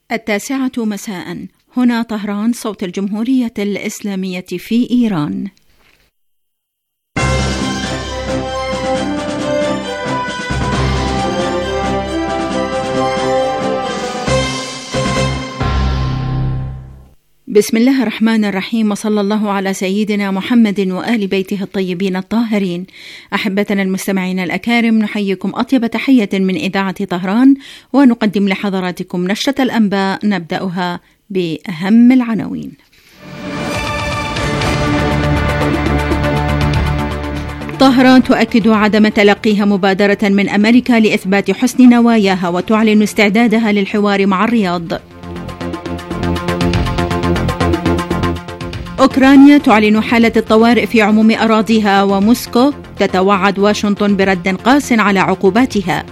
9:00 مساء. هنا طهران، صوت الجمهورية الإسلامية في إيران. بسم الله الرحمن الرحيم، وصلى الله على سيدنا محمد وآل بيته الطيبين الطاهرين. أحبتنا المستمعين الأكارم، نحييكم أطيب تحية من إذاعة طهران، ونقدم لحضراتكم نشرة الأنباء نبدأها بأهم العناوين. طهران تؤكد عدم تلقيها مبادرة من أمريكا لإثبات حسن نواياها، وتعلن استعدادها للحوار مع الرياض. أوكرانيا تعلن حالة الطوارئ في عموم أراضيها، وموسكو تتوعد واشنطن برد قاس على عقوباتها.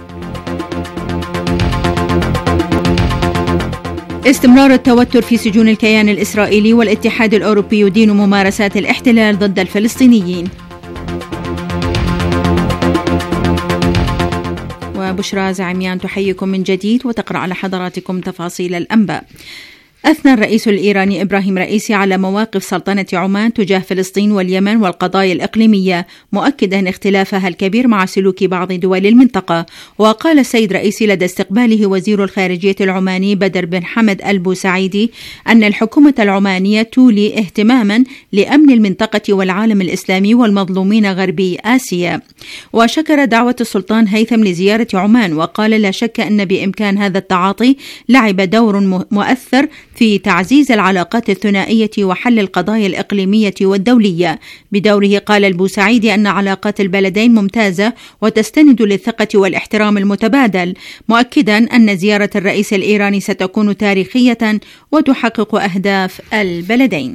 استمرار التوتر في سجون الكيان الإسرائيلي، والاتحاد الأوروبي يدين ممارسات الاحتلال ضد الفلسطينيين. وبشرى زعميان تحييكم من جديد وتقرأ على حضراتكم تفاصيل الأنباء. أثنى الرئيس الإيراني إبراهيم رئيسي على مواقف سلطنة عمان تجاه فلسطين واليمن والقضايا الإقليمية، مؤكدا اختلافها الكبير مع سلوك بعض دول المنطقة. وقال السيد رئيسي لدى استقباله وزير الخارجية العماني بدر بن حمد البوسعيدي أن الحكومة العمانية تولي اهتماما لأمن المنطقة والعالم الإسلامي والمظلومين غربي آسيا. وشكر دعوة السلطان هيثم لزيارة عمان، وقال لا شك أن بإمكان هذا التعاطي لعب دور مؤثر في تعزيز العلاقات الثنائية وحل القضايا الإقليمية والدولية. بدوره قال البوسعيدي أن علاقات البلدين ممتازة وتستند للثقة والاحترام المتبادل، مؤكدا أن زيارة الرئيس الإيراني ستكون تاريخية وتحقق أهداف البلدين.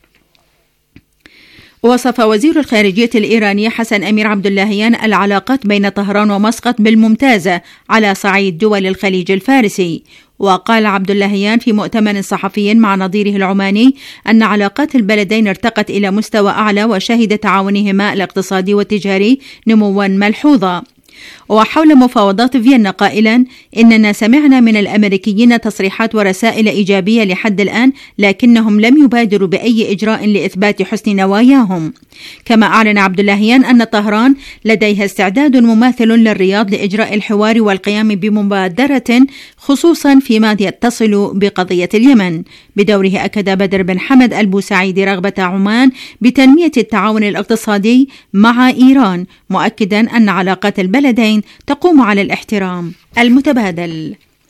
وصف وزير الخارجية الإيراني حسن أمير عبد اللهيان العلاقات بين طهران ومسقط بالممتازة على صعيد دول الخليج الفارسي. وقال عبد اللهيان في مؤتمر صحفي مع نظيره العماني أن علاقات البلدين ارتقت إلى مستوى أعلى، وشهد تعاونهما الاقتصادي والتجاري نموا ملحوظا. وحول مفاوضات فيينا قائلا إننا سمعنا من الأمريكيين تصريحات ورسائل إيجابية لحد الآن، لكنهم لم يبادروا بأي إجراء لإثبات حسن نواياهم. كما أعلن عبد اللهيان أن طهران لديها استعداد مماثل للرياض لإجراء الحوار والقيام بمبادرة، خصوصا فيما يتصل بقضية اليمن. بدوره أكد بدر بن حمد البوسعيدي رغبة عمان بتنمية التعاون الاقتصادي مع إيران، مؤكدا أن علاقات البلدين تقوم على الاحترام المتبادل.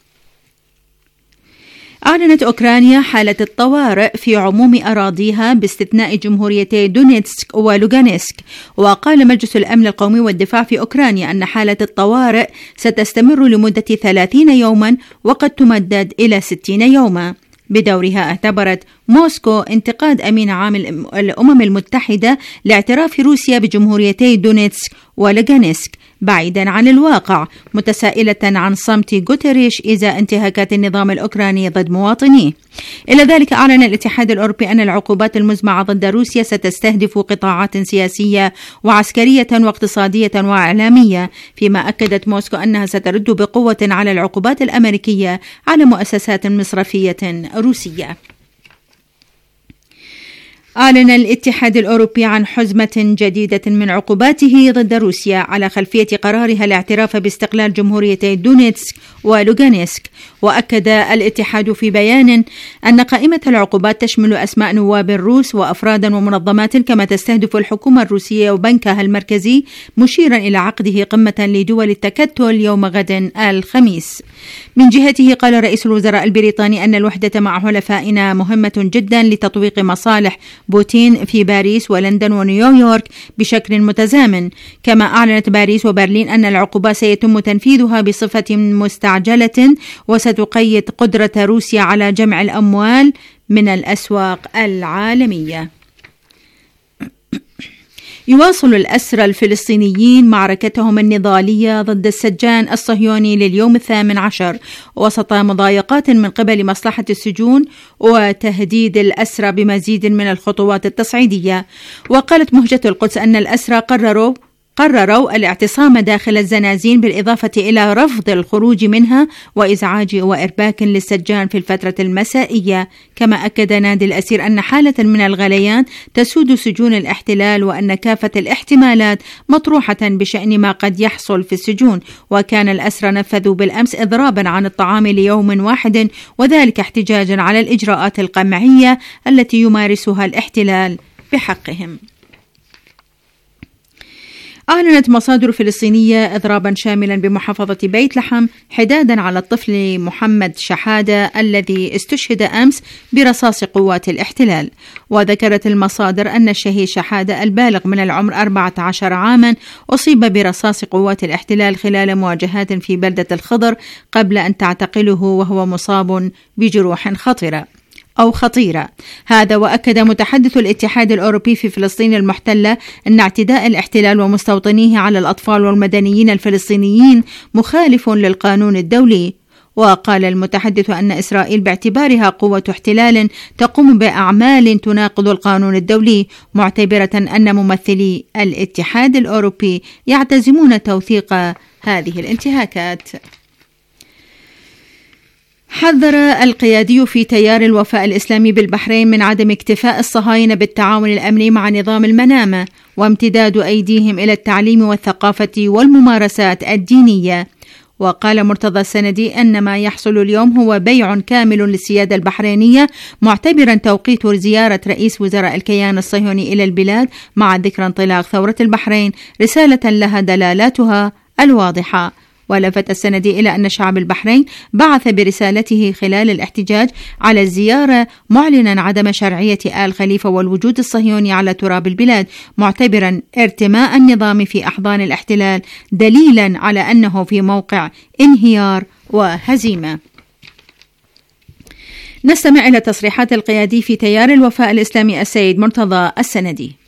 أعلنت أوكرانيا حالة الطوارئ في عموم أراضيها باستثناء جمهوريتي دونيتسك ولوغانسك. وقال مجلس الأمن القومي والدفاع في أوكرانيا أن حالة الطوارئ ستستمر لمدة 30 يوما، وقد تمدد إلى 60 يوما. بدورها اعتبرت موسكو انتقاد أمين عام الأمم المتحدة لاعتراف روسيا بجمهوريتي دونيتسك ولوغانسك بعيدا عن الواقع، متسائلة عن صمت غوتيريش إزاء انتهاكات النظام الأوكراني ضد مواطنيه. إلى ذلك أعلن الاتحاد الأوروبي أن العقوبات المزمعة ضد روسيا ستستهدف قطاعات سياسية وعسكرية واقتصادية وإعلامية، فيما أكدت موسكو أنها سترد بقوة على العقوبات الأمريكية على مؤسسات مصرفية روسية. أعلن الاتحاد الأوروبي عن حزمة جديدة من عقوباته ضد روسيا على خلفية قرارها الاعتراف باستقلال جمهوريتي دونيتسك ولوغانسك. وأكد الاتحاد في بيان أن قائمة العقوبات تشمل أسماء نواب روس وأفرادا ومنظمات، كما تستهدف الحكومة الروسية وبنكها المركزي، مشيرا إلى عقده قمة لدول التكتل يوم غد الخميس. من جهته قال رئيس الوزراء البريطاني أن الوحدة مع حلفائنا مهمة جدا لتطويق مصالح بوتين في باريس ولندن ونيويورك بشكل متزامن. كما أعلنت باريس وبرلين أن العقوبات سيتم تنفيذها بصفة مستعجلة، وستقيد قدرة روسيا على جمع الأموال من الأسواق العالمية. يواصل الأسرى الفلسطينيين معركتهم النضالية ضد السجان الصهيوني لليوم 18 وسط مضايقات من قبل مصلحة السجون وتهديد الأسرى بمزيد من الخطوات التصعيدية. وقالت مهجة القدس أن الأسرى قرروا قرروا الاعتصام داخل الزنازين بالإضافة إلى رفض الخروج منها وإزعاج وإرباك للسجان في الفترة المسائية. كما أكد نادي الأسير أن حالة من الغليان تسود سجون الاحتلال وأن كافة الاحتمالات مطروحة بشأن ما قد يحصل في السجون، وكان الأسرى نفذوا بالأمس إضرابا عن الطعام ليوم واحد، وذلك احتجاجا على الإجراءات القمعية التي يمارسها الاحتلال بحقهم. أعلنت مصادر فلسطينية إضرابا شاملا بمحافظة بيت لحم حدادا على الطفل محمد شحادة الذي استشهد أمس برصاص قوات الاحتلال. وذكرت المصادر أن الشهيد شحادة البالغ من العمر 14 عاما أصيب برصاص قوات الاحتلال خلال مواجهات في بلدة الخضر قبل أن تعتقله وهو مصاب بجروح خطيرة. هذا وأكد متحدث الاتحاد الأوروبي في فلسطين المحتلة أن اعتداء الاحتلال ومستوطنيه على الأطفال والمدنيين الفلسطينيين مخالف للقانون الدولي. وقال المتحدث أن إسرائيل باعتبارها قوة احتلال تقوم بأعمال تناقض القانون الدولي، معتبرة أن ممثلي الاتحاد الأوروبي يعتزمون توثيق هذه الانتهاكات. حذر القيادي في تيار الوفاء الإسلامي بالبحرين من عدم اكتفاء الصهاينة بالتعاون الأمني مع نظام المنامة وامتداد أيديهم إلى التعليم والثقافة والممارسات الدينية. وقال مرتضى السندي أن ما يحصل اليوم هو بيع كامل للسيادة البحرينية، معتبرا توقيت زيارة رئيس وزراء الكيان الصهيوني إلى البلاد مع ذكرى انطلاق ثورة البحرين رسالة لها دلالاتها الواضحة. ولفت السندي إلى أن شعب البحرين بعث برسالته خلال الاحتجاج على الزيارة معلنا عدم شرعية آل خليفة والوجود الصهيوني على تراب البلاد، معتبرا ارتماء النظام في أحضان الاحتلال دليلا على أنه في موقع انهيار وهزيمة. نستمع إلى تصريحات القيادي في تيار الوفاء الإسلامي السيد مرتضى السندي.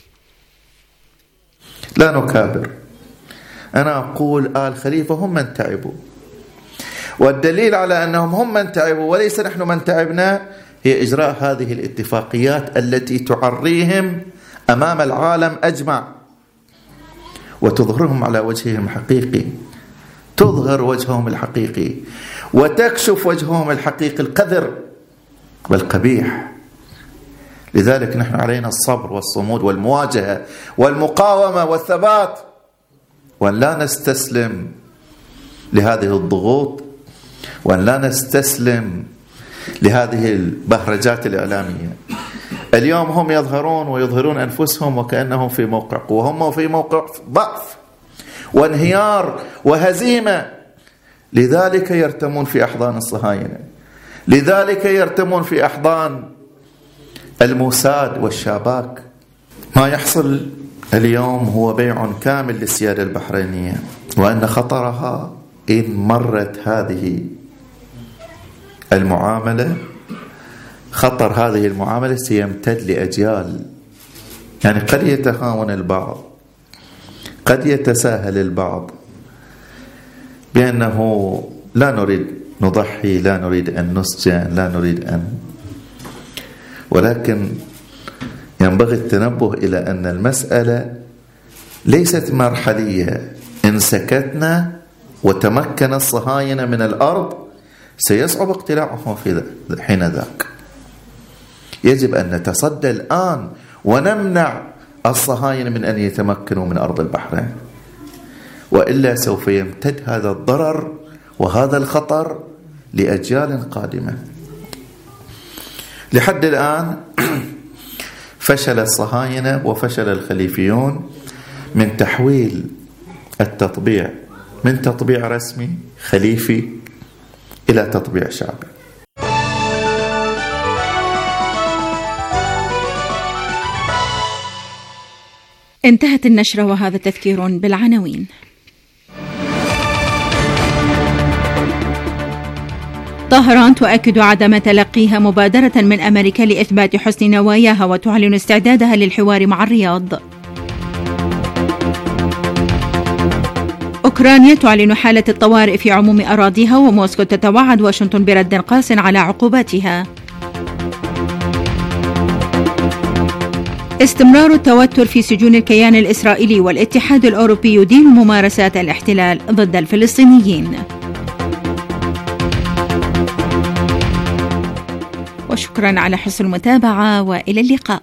لا نكابر، أنا أقول آل خليفة هم من تعبوا، والدليل على أنهم هم من تعبوا وليس نحن من تعبنا هي إجراء هذه الاتفاقيات التي تعريهم أمام العالم أجمع وتظهرهم على وجههم الحقيقي، تظهر وجههم الحقيقي وتكشف وجههم الحقيقي القذر والقبيح. لذلك نحن علينا الصبر والصمود والمواجهة والمقاومة والثبات، وأن لا نستسلم لهذه الضغوط، وأن لا نستسلم لهذه البهرجات الإعلامية. اليوم هم يظهرون ويظهرون أنفسهم وكأنهم في موقع قوة، هم في موقع ضعف وانهيار وهزيمة. لذلك يرتمون في أحضان الصهاينة، لذلك يرتمون في أحضان الموساد والشاباك. ما يحصل اليوم هو بيع كامل للسيادة البحرينية، وأن خطرها إن مرت هذه المعاملة، خطر هذه المعاملة سيمتد لأجيال. يعني قد يتهاون البعض، قد يتساهل البعض بأنه لا نريد نضحي، لا نريد أن نسجن، لا نريد أن، ولكن ينبغي التنبه إلى أن المسألة ليست مرحلية. إن سكتنا وتمكن الصهاينة من الأرض سيصعب اقتلاعهم في حين ذاك. يجب أن نتصدى الآن ونمنع الصهاينة من أن يتمكنوا من أرض البحرين، وإلا سوف يمتد هذا الضرر وهذا الخطر لأجيال قادمة. لحد الآن فشل الصهاينة وفشل الخليفيون من تحويل التطبيع من تطبيع رسمي خليفي إلى تطبيع شعبي. انتهت النشرة وهذا تذكير بالعناوين. طهران تؤكد عدم تلقيها مبادرة من أمريكا لإثبات حسن نواياها وتعلن استعدادها للحوار مع الرياض. أوكرانيا تعلن حالة الطوارئ في عموم أراضيها، وموسكو تتوعد واشنطن برد قاس على عقوباتها. استمرار التوتر في سجون الكيان الإسرائيلي، والاتحاد الأوروبي يدين ممارسات الاحتلال ضد الفلسطينيين. وشكرا على حسن المتابعة، وإلى اللقاء.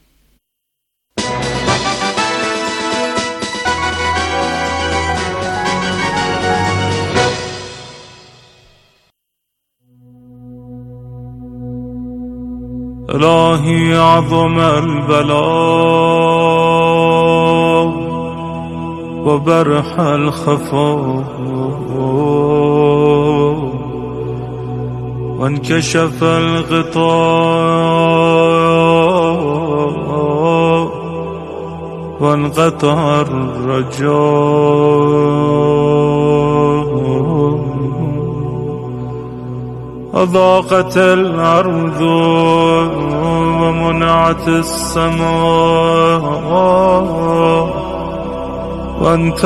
إلهي عظم البلاء وبرح الخفاء وانكشف الغطاء وانقطع الرجاء أضاقت الأرض ومنعت السماء وأنت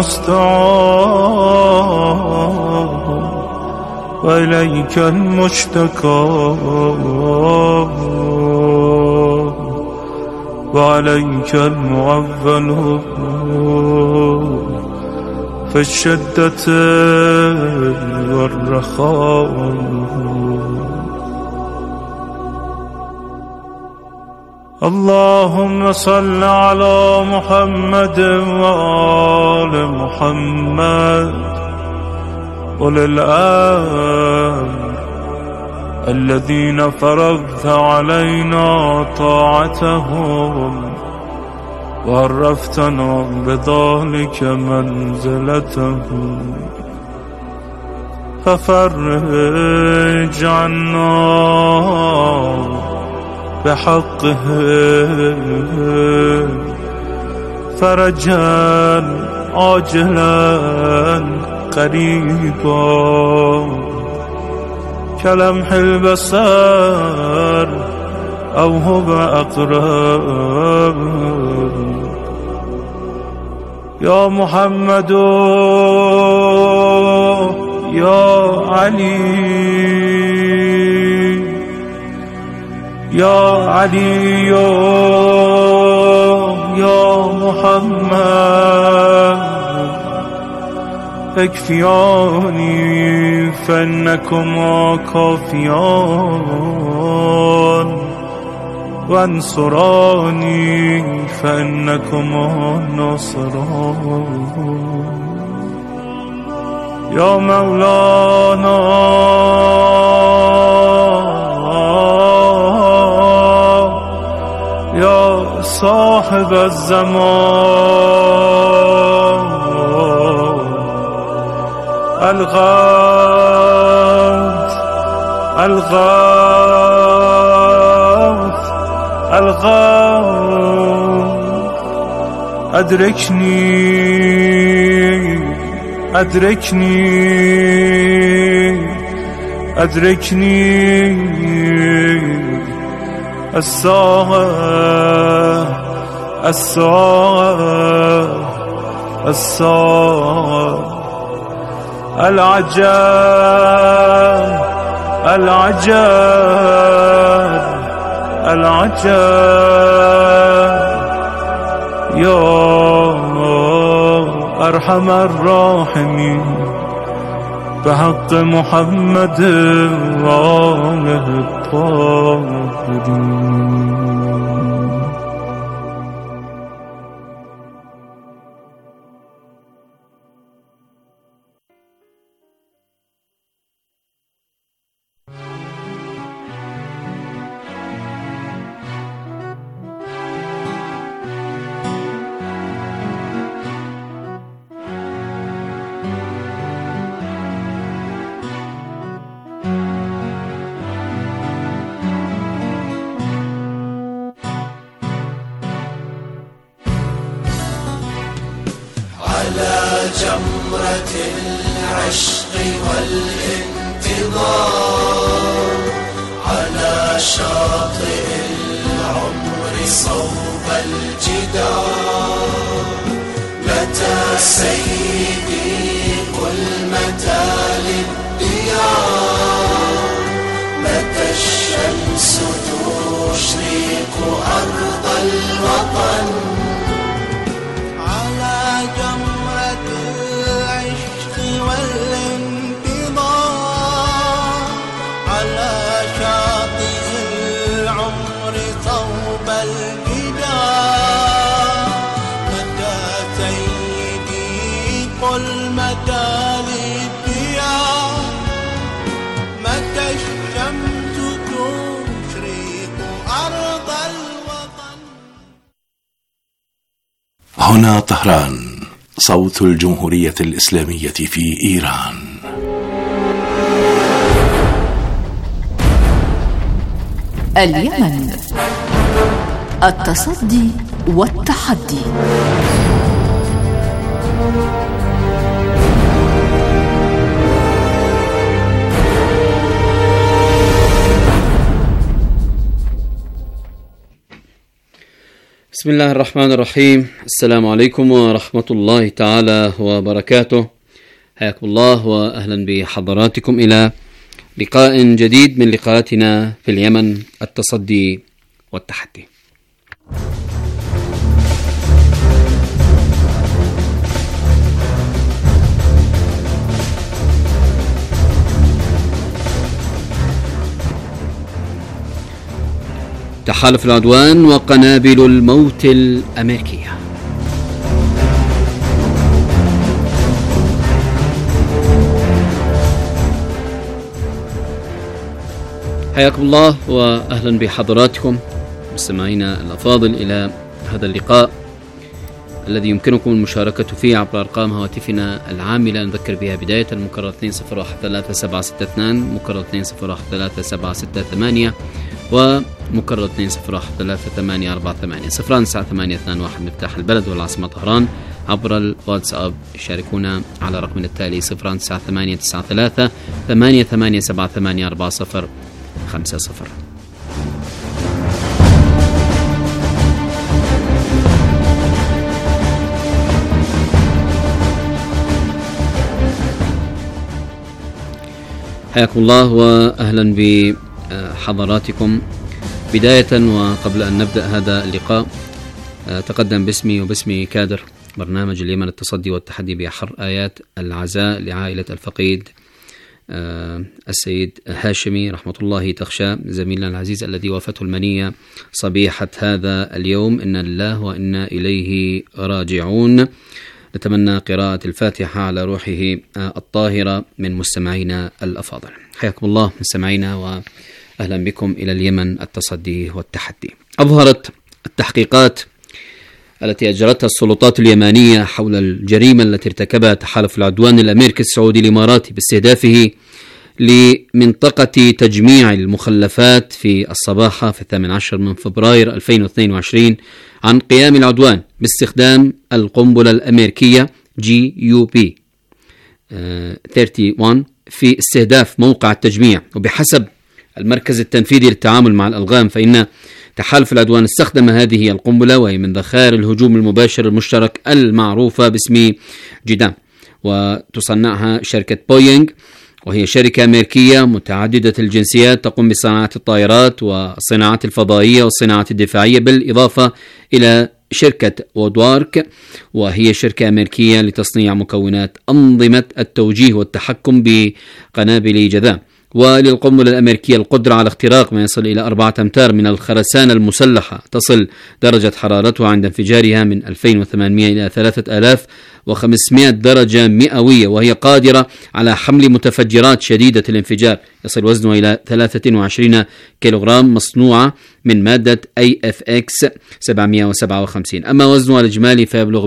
المستعان وإليك المشتكى وعليك المعول في الشدة والرخاء. اللهم صل على محمد وآل محمد أولي الأمر الذين فرضت علينا طاعتهم وعرفتنا بذلك منزلتهم، ففرج عنا بحقه فرجا عاجلا قريبا كلمح البصر أو هو أقرب. يا محمد يا علي يا علي يا محمد اكفياني فإنكما كافيان وانصراني فإنكما ناصران. يا مولانا يا صاحب الزمان الغوث الغوث الغوث أدركني أدركني أدركني الساعة الساعة الساعة العجاب العجاب العجاب. يا أرحم الراحمين بحق محمد وآله الطاهرين. جمرة العشق والانتظار على شاطئ العمر صوب الجدار. متى سيدي قل متى للديار، متى الشمس تشرق أرض الوطن على جمرة العشق والانتظار على شاطئ العمر صوب الجدار متى سيدي قل متى للديار متى الشمس تشرق أرض الوطن. هنا طهران، صوت الجمهورية الإسلامية في إيران. اليمن، التصدي والتحدي. بسم الله الرحمن الرحيم. السلام عليكم ورحمة الله تعالى وبركاته. حياكم الله وأهلا بحضراتكم إلى لقاء جديد من لقاءاتنا في اليمن، التصدي والتحدي. تحالف العدوان وقنابل الموت الأمريكية. حياكم الله وأهلا بحضراتكم مستمعينا الأفاضل إلى هذا اللقاء الذي يمكنكم المشاركة فيه عبر أرقام هواتفنا العاملة نذكر بها بداية المكرر 20136762 مكرر 20136768 ومكرر 20133848 09821 مفتاح البلد والعاصمة طهران. عبر الواتساب شاركونا على رقمنا التالي 09893 88784050. حياكم الله وأهلا بحضراتكم. بداية وقبل أن نبدأ هذا اللقاء تقدم باسمي وباسم كادر برنامج اليمن التصدي والتحدي بأحر آيات العزاء لعائلة الفقيد السيد هاشمي رحمة الله تخشى زميلنا العزيز الذي وافته المنية صبيحة هذا اليوم. إنا لله وإنا إليه راجعون. نتمنى قراءة الفاتحة على روحه الطاهرة من مستمعينا الأفاضل. حياكم الله مستمعينا وأهلا بكم إلى اليمن التصدي والتحدي. أظهرت التحقيقات التي أجرتها السلطات اليمانية حول الجريمة التي ارتكبها تحالف العدوان الأمريكي السعودي الإماراتي باستهدافه لمنطقة تجميع المخلفات في الصباحة في 18 من فبراير 2022 عن قيام العدوان باستخدام القنبلة الأمريكية GUP 31 في استهداف موقع التجميع. وبحسب المركز التنفيذي للتعامل مع الألغام فإن تحالف العدوان استخدم هذه القنبلة وهي من ذخائر الهجوم المباشر المشترك المعروفة باسم جدام، وتصنعها شركة بوينغ وهي شركة أمريكية متعددة الجنسيات تقوم بصناعة الطائرات والصناعة الفضائية والصناعة الدفاعية، بالإضافة إلى شركة وودوارك وهي شركة أمريكية لتصنيع مكونات أنظمة التوجيه والتحكم بقنابل جذام. وللقنبلة الأمريكية القدرة على اختراق ما يصل إلى 4 أمتار من الخرسانة المسلحة، تصل درجة حرارتها عند انفجارها من 2800 إلى 3500 درجة مئوية، وهي قادرة على حمل متفجرات شديدة الانفجار يصل وزنها إلى 23 كيلوغرام مصنوعة من مادة AFX 757. أما وزنها الإجمالي فيبلغ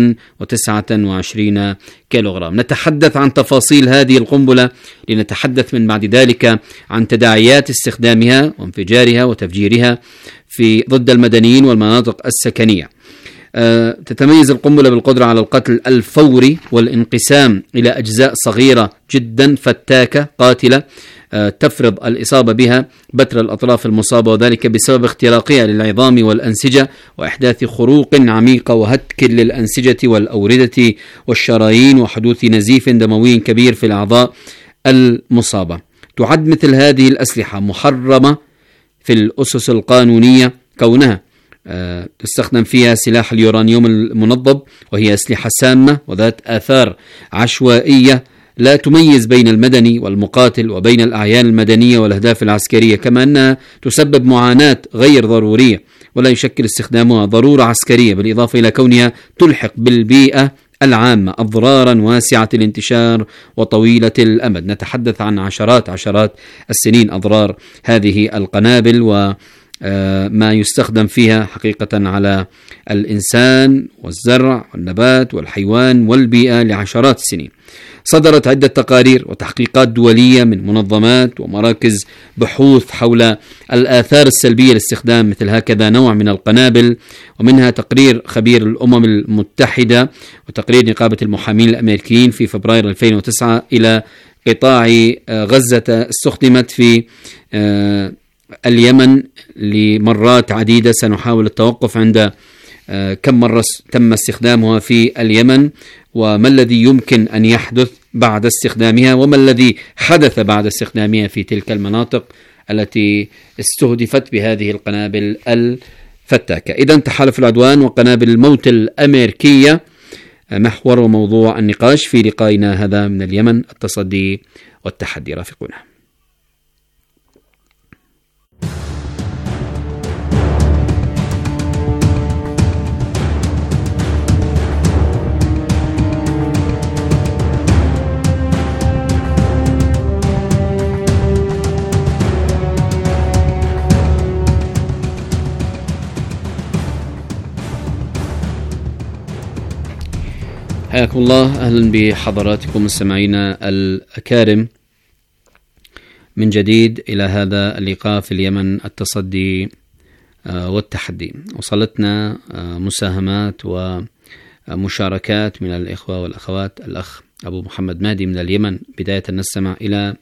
129 كيلوغرام. نتحدث عن تفاصيل هذه القنبلة لنتحدث من بعد ذلك عن تداعيات استخدامها وانفجارها وتفجيرها في ضد المدنيين والمناطق السكنية. تتميز القنبلة بالقدرة على القتل الفوري والانقسام إلى أجزاء صغيرة جدا فتاكة قاتلة تفرض الإصابة بها بتر الأطراف المصابة، وذلك بسبب اختراقها للعظام والأنسجة وإحداث خروق عميقة وهتك للأنسجة والأوردة والشرايين وحدوث نزيف دموي كبير في الأعضاء المصابة. تعد مثل هذه الأسلحة محرمة في الأسس القانونية كونها تستخدم فيها سلاح اليورانيوم المنضب، وهي أسلحة سامة وذات آثار عشوائية لا تميز بين المدني والمقاتل وبين الأعيان المدنية والأهداف العسكرية، كما أنها تسبب معاناة غير ضرورية ولا يشكل استخدامها ضرورة عسكرية، بالإضافة إلى كونها تلحق بالبيئة العامة أضرارا واسعة الانتشار وطويلة الأمد. نتحدث عن عشرات السنين أضرار هذه القنابل وما يستخدم فيها حقيقة على الإنسان والزرع والنبات والحيوان والبيئة لعشرات السنين. صدرت عدة تقارير وتحقيقات دولية من منظمات ومراكز بحوث حول الآثار السلبية لاستخدام مثل هكذا نوع من القنابل، ومنها تقرير خبير الأمم المتحدة وتقرير نقابة المحامين الأمريكيين في فبراير 2009 إلى قطاع غزة استخدمت في اليمن لمرات عديدة. سنحاول التوقف عند كم مرة تم استخدامها في اليمن، وما الذي يمكن أن يحدث بعد استخدامها، وما الذي حدث بعد استخدامها في تلك المناطق التي استهدفت بهذه القنابل الفتاكة. إذن تحالف العدوان وقنابل الموت الأمريكية محور وموضوع النقاش في لقائنا هذا من اليمن، التصدي والتحدي. رافقونا. حياكم الله، أهلا بحضراتكم مستمعينا الأكارم من جديد إلى هذا اللقاء في اليمن، التصدي والتحدي. وصلتنا مساهمات ومشاركات من الإخوة والأخوات. الأخ أبو محمد مهدي من اليمن، بداية نستمع إلى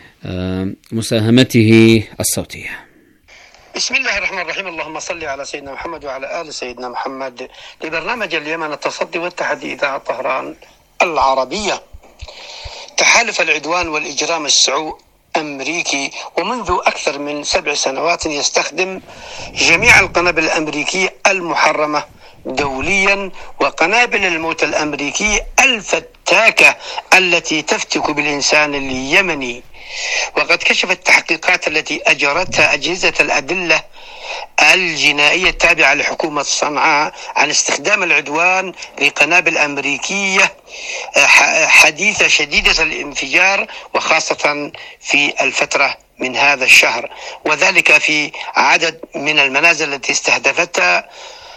مساهمته الصوتية. بسم الله الرحمن الرحيم. اللهم صل على سيدنا محمد وعلى آل سيدنا محمد. لبرنامج اليمن التصدي والتحدي إذاعة طهران العربية. تحالف العدوان والإجرام السعو أمريكي، ومنذ أكثر من 7 سنوات يستخدم جميع القنابل الأمريكية المحرمة دوليا وقنابل الموت الأمريكية الفتاكة التي تفتك بالإنسان اليمني. وقد كشفت التحقيقات التي أجرتها أجهزة الأدلة الجنائية التابعة لحكومة صنعاء عن استخدام العدوان لقنابل أمريكية حديثة شديدة الانفجار، وخاصة في الفترة من هذا الشهر، وذلك في عدد من المنازل التي استهدفتها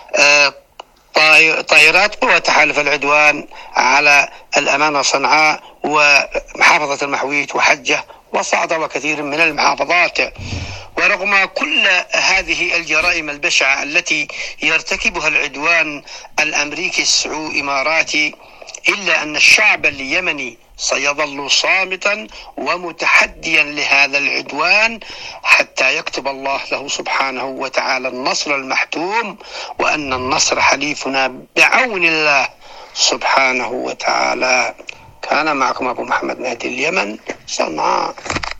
طائرات قوى تحالف العدوان على الأمانة صنعاء ومحافظة المحويت وحجة وصعدة وكثير من المحافظات. ورغم كل هذه الجرائم البشعة التي يرتكبها العدوان الأمريكي السعو إماراتي، إلا أن الشعب اليمني سيظل صامتا ومتحديا لهذا العدوان حتى يكتب الله له سبحانه وتعالى النصر المحتوم، وأن النصر حليفنا بعون الله سبحانه وتعالى. كان معكم أبو محمد مهدي، اليمن، صنعاء.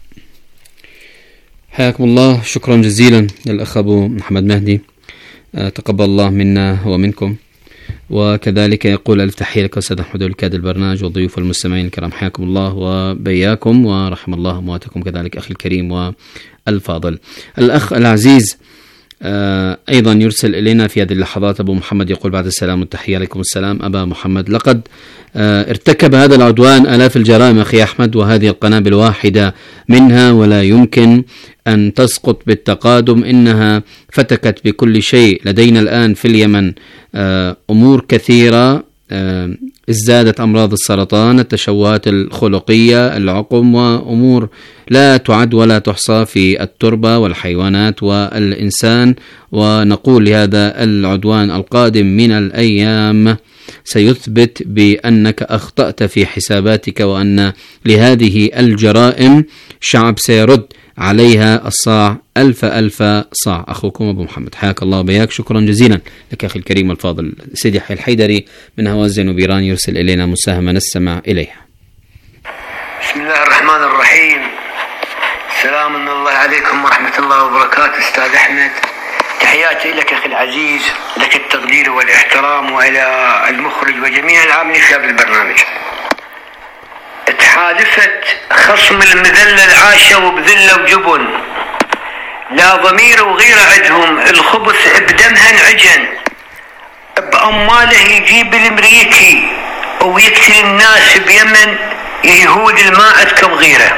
حياكم الله، شكرا جزيلا للأخ أبو محمد مهدي، تقبل الله منا ومنكم. وكذلك يقول ألف تحية لك أستاذ أحمد الكاد البرنامج والضيوف والمستمعين الكرام، حياكم الله وبياكم ورحم الله أمواتكم، كذلك أخي الكريم والفاضل. الأخ العزيز أيضا يرسل إلينا في هذه اللحظات. أبو محمد يقول بعد السلام والتحية عليكم السلام أبا محمد، لقد ارتكب هذا العدوان آلاف الجرائم أخي أحمد، وهذه القنابل واحدة منها ولا يمكن أن تسقط بالتقادم، إنها فتكت بكل شيء. لدينا الآن في اليمن أمور كثيرة، ازدادت أمراض السرطان، التشوهات الخلقية، العقم، وأمور لا تعد ولا تحصى في التربة والحيوانات والإنسان. ونقول لهذا العدوان القادم من الأيام سيثبت بأنك أخطأت في حساباتك، وأن لهذه الجرائم شعب سيرد عليها الصاع ألف صاع. أخوكم أبو محمد، حياك الله وبياك، شكرا جزيلا لك أخي الكريم الفاضل. سيدي يحيى الحيدري من هوازن وبيران يرسل إلينا مساهمة نستمع إليها. بسم الله الرحمن الرحيم. سلام من الله عليكم ورحمة الله وبركاته. أستاذ أحمد، تحياتي لك أخي العزيز، لك التقدير والاحترام، وإلى المخرج وجميع العاملين في هذا البرنامج. تحالفت خصم المذلل عاشوا بذلة وجبن، لا ضمير وغير عدهم، الخبث بدمها انعجن، بأماله يجيب الامريكي ويقتل الناس بيمن، يهود ما عندكم غيرة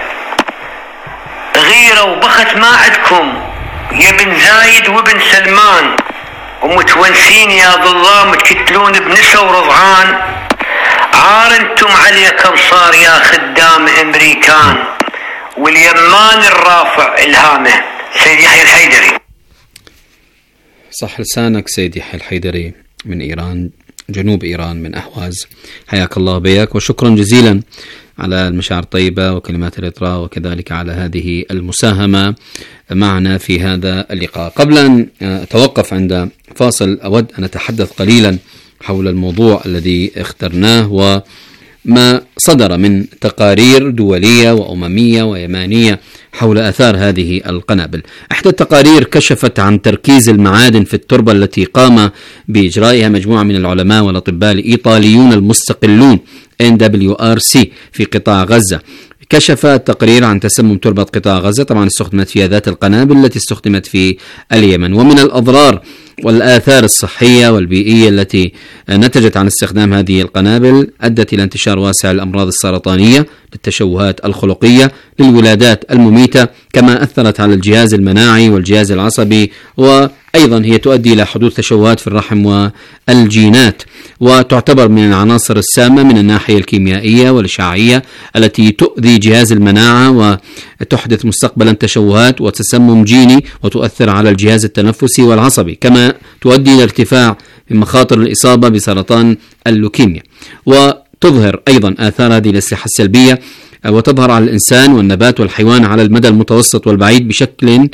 وبخت ما عندكم يا بن زايد وابن سلمان، ومتونسين يا ظلام تقتلون بنسا ورضعان، عار انتم عليكم صار يا خدام امريكان، واليمان الرافع الهامه. سيد يحيى الحيدري. صح لسانك سيد يحيى الحيدري من إيران، جنوب إيران، من أهواز. حياك الله بياك، وشكرا جزيلا على المشاعر الطيبة وكلمات الإطراء، وكذلك على هذه المساهمة معنا في هذا اللقاء. قبل أن أتوقف عند فاصل، أود أن أتحدث قليلا حول الموضوع الذي اخترناه وما صدر من تقارير دولية وأممية ويمانية حول آثار هذه القنابل. إحدى التقارير كشفت عن تركيز المعادن في التربة التي قام بإجرائها مجموعة من العلماء والأطباء الإيطاليون المستقلون NWRC في قطاع غزة. كشف التقرير عن تسمم تربة قطاع غزة، طبعا استخدمت فيها ذات القنابل التي استخدمت في اليمن، ومن الأضرار والآثار الصحية والبيئية التي نتجت عن استخدام هذه القنابل أدت إلى انتشار واسع الأمراض السرطانية، للتشوهات الخلقية، للولادات المميتة، كما أثرت على الجهاز المناعي والجهاز العصبي، وأيضا هي تؤدي إلى حدوث تشوهات في الرحم والجينات، وتعتبر من العناصر السامة من الناحية الكيميائية والإشعاعية التي تؤذي جهاز المناعة وتحدث مستقبلا تشوهات وتسمم جيني، وتؤثر على الجهاز التنفسي والعصبي، كما تؤدي إلى ارتفاع من مخاطر الإصابة بسرطان اللوكيميا. وتظهر أيضا آثار هذه الأسلحة السلبية وتظهر على الإنسان والنبات والحيوان على المدى المتوسط والبعيد بشكل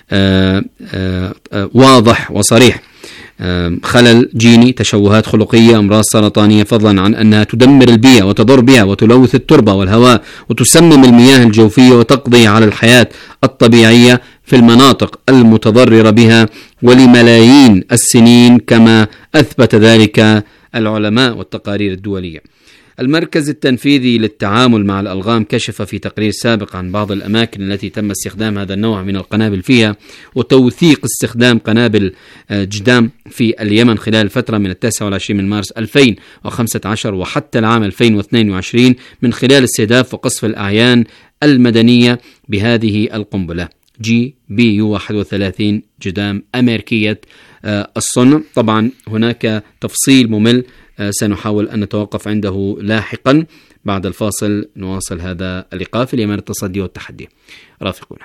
واضح وصريح. خلل جيني، تشوهات خلقية، أمراض سرطانية، فضلا عن أنها تدمر البيئة وتضر بها وتلوث التربة والهواء وتسمم المياه الجوفية وتقضي على الحياة الطبيعية في المناطق المتضررة بها ولملايين السنين، كما أثبت ذلك العلماء والتقارير الدولية. المركز التنفيذي للتعامل مع الألغام كشف في تقرير سابق عن بعض الأماكن التي تم استخدام هذا النوع من القنابل فيها، وتوثيق استخدام قنابل جدام في اليمن خلال الفترة من 29 من مارس 2015 وحتى العام 2022 من خلال استهداف وقصف الأعيان المدنية بهذه القنبلة GBU-31 جدام أمريكية الصنع. طبعا هناك تفصيل ممل سنحاول أن نتوقف عنده لاحقا. بعد الفاصل نواصل هذا اللقاء في اليمن التصدي والتحدي. رافقونا.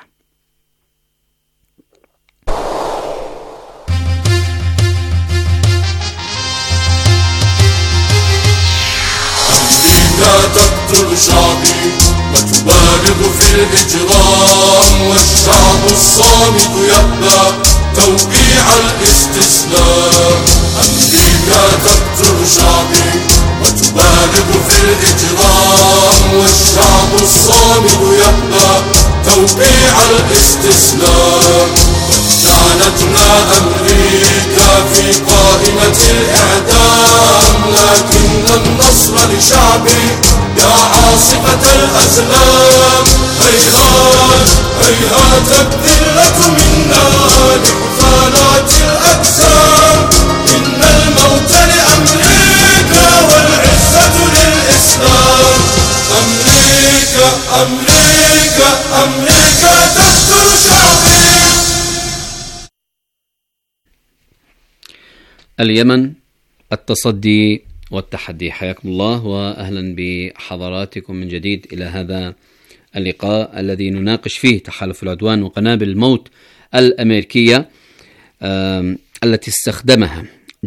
لا تقتل شعبي وتبالغ في الإجرام، والشعب الصامت يأبى توقيع الاستسلام. أمريكا تقتل شعبي وتبالغ في الإجرام، والشعب الصامت يأبى توقيع الاستسلام. لعنتنا أمريكا في قائمة الإعدام، لكن النصر لشعبي يا عاصفة الأزلام. هيهات هيهات الذلة منا لحفالات الأجسام، إن الموت لأمريكا والعزة للإسلام. أمريكا أمريكا أمريكا تقتل شعبي. اليمن التصدي والتحدي. حياكم الله وأهلا بحضراتكم من جديد إلى هذا اللقاء الذي نناقش فيه تحالف العدوان وقنابل الموت الأمريكية التي استخدمها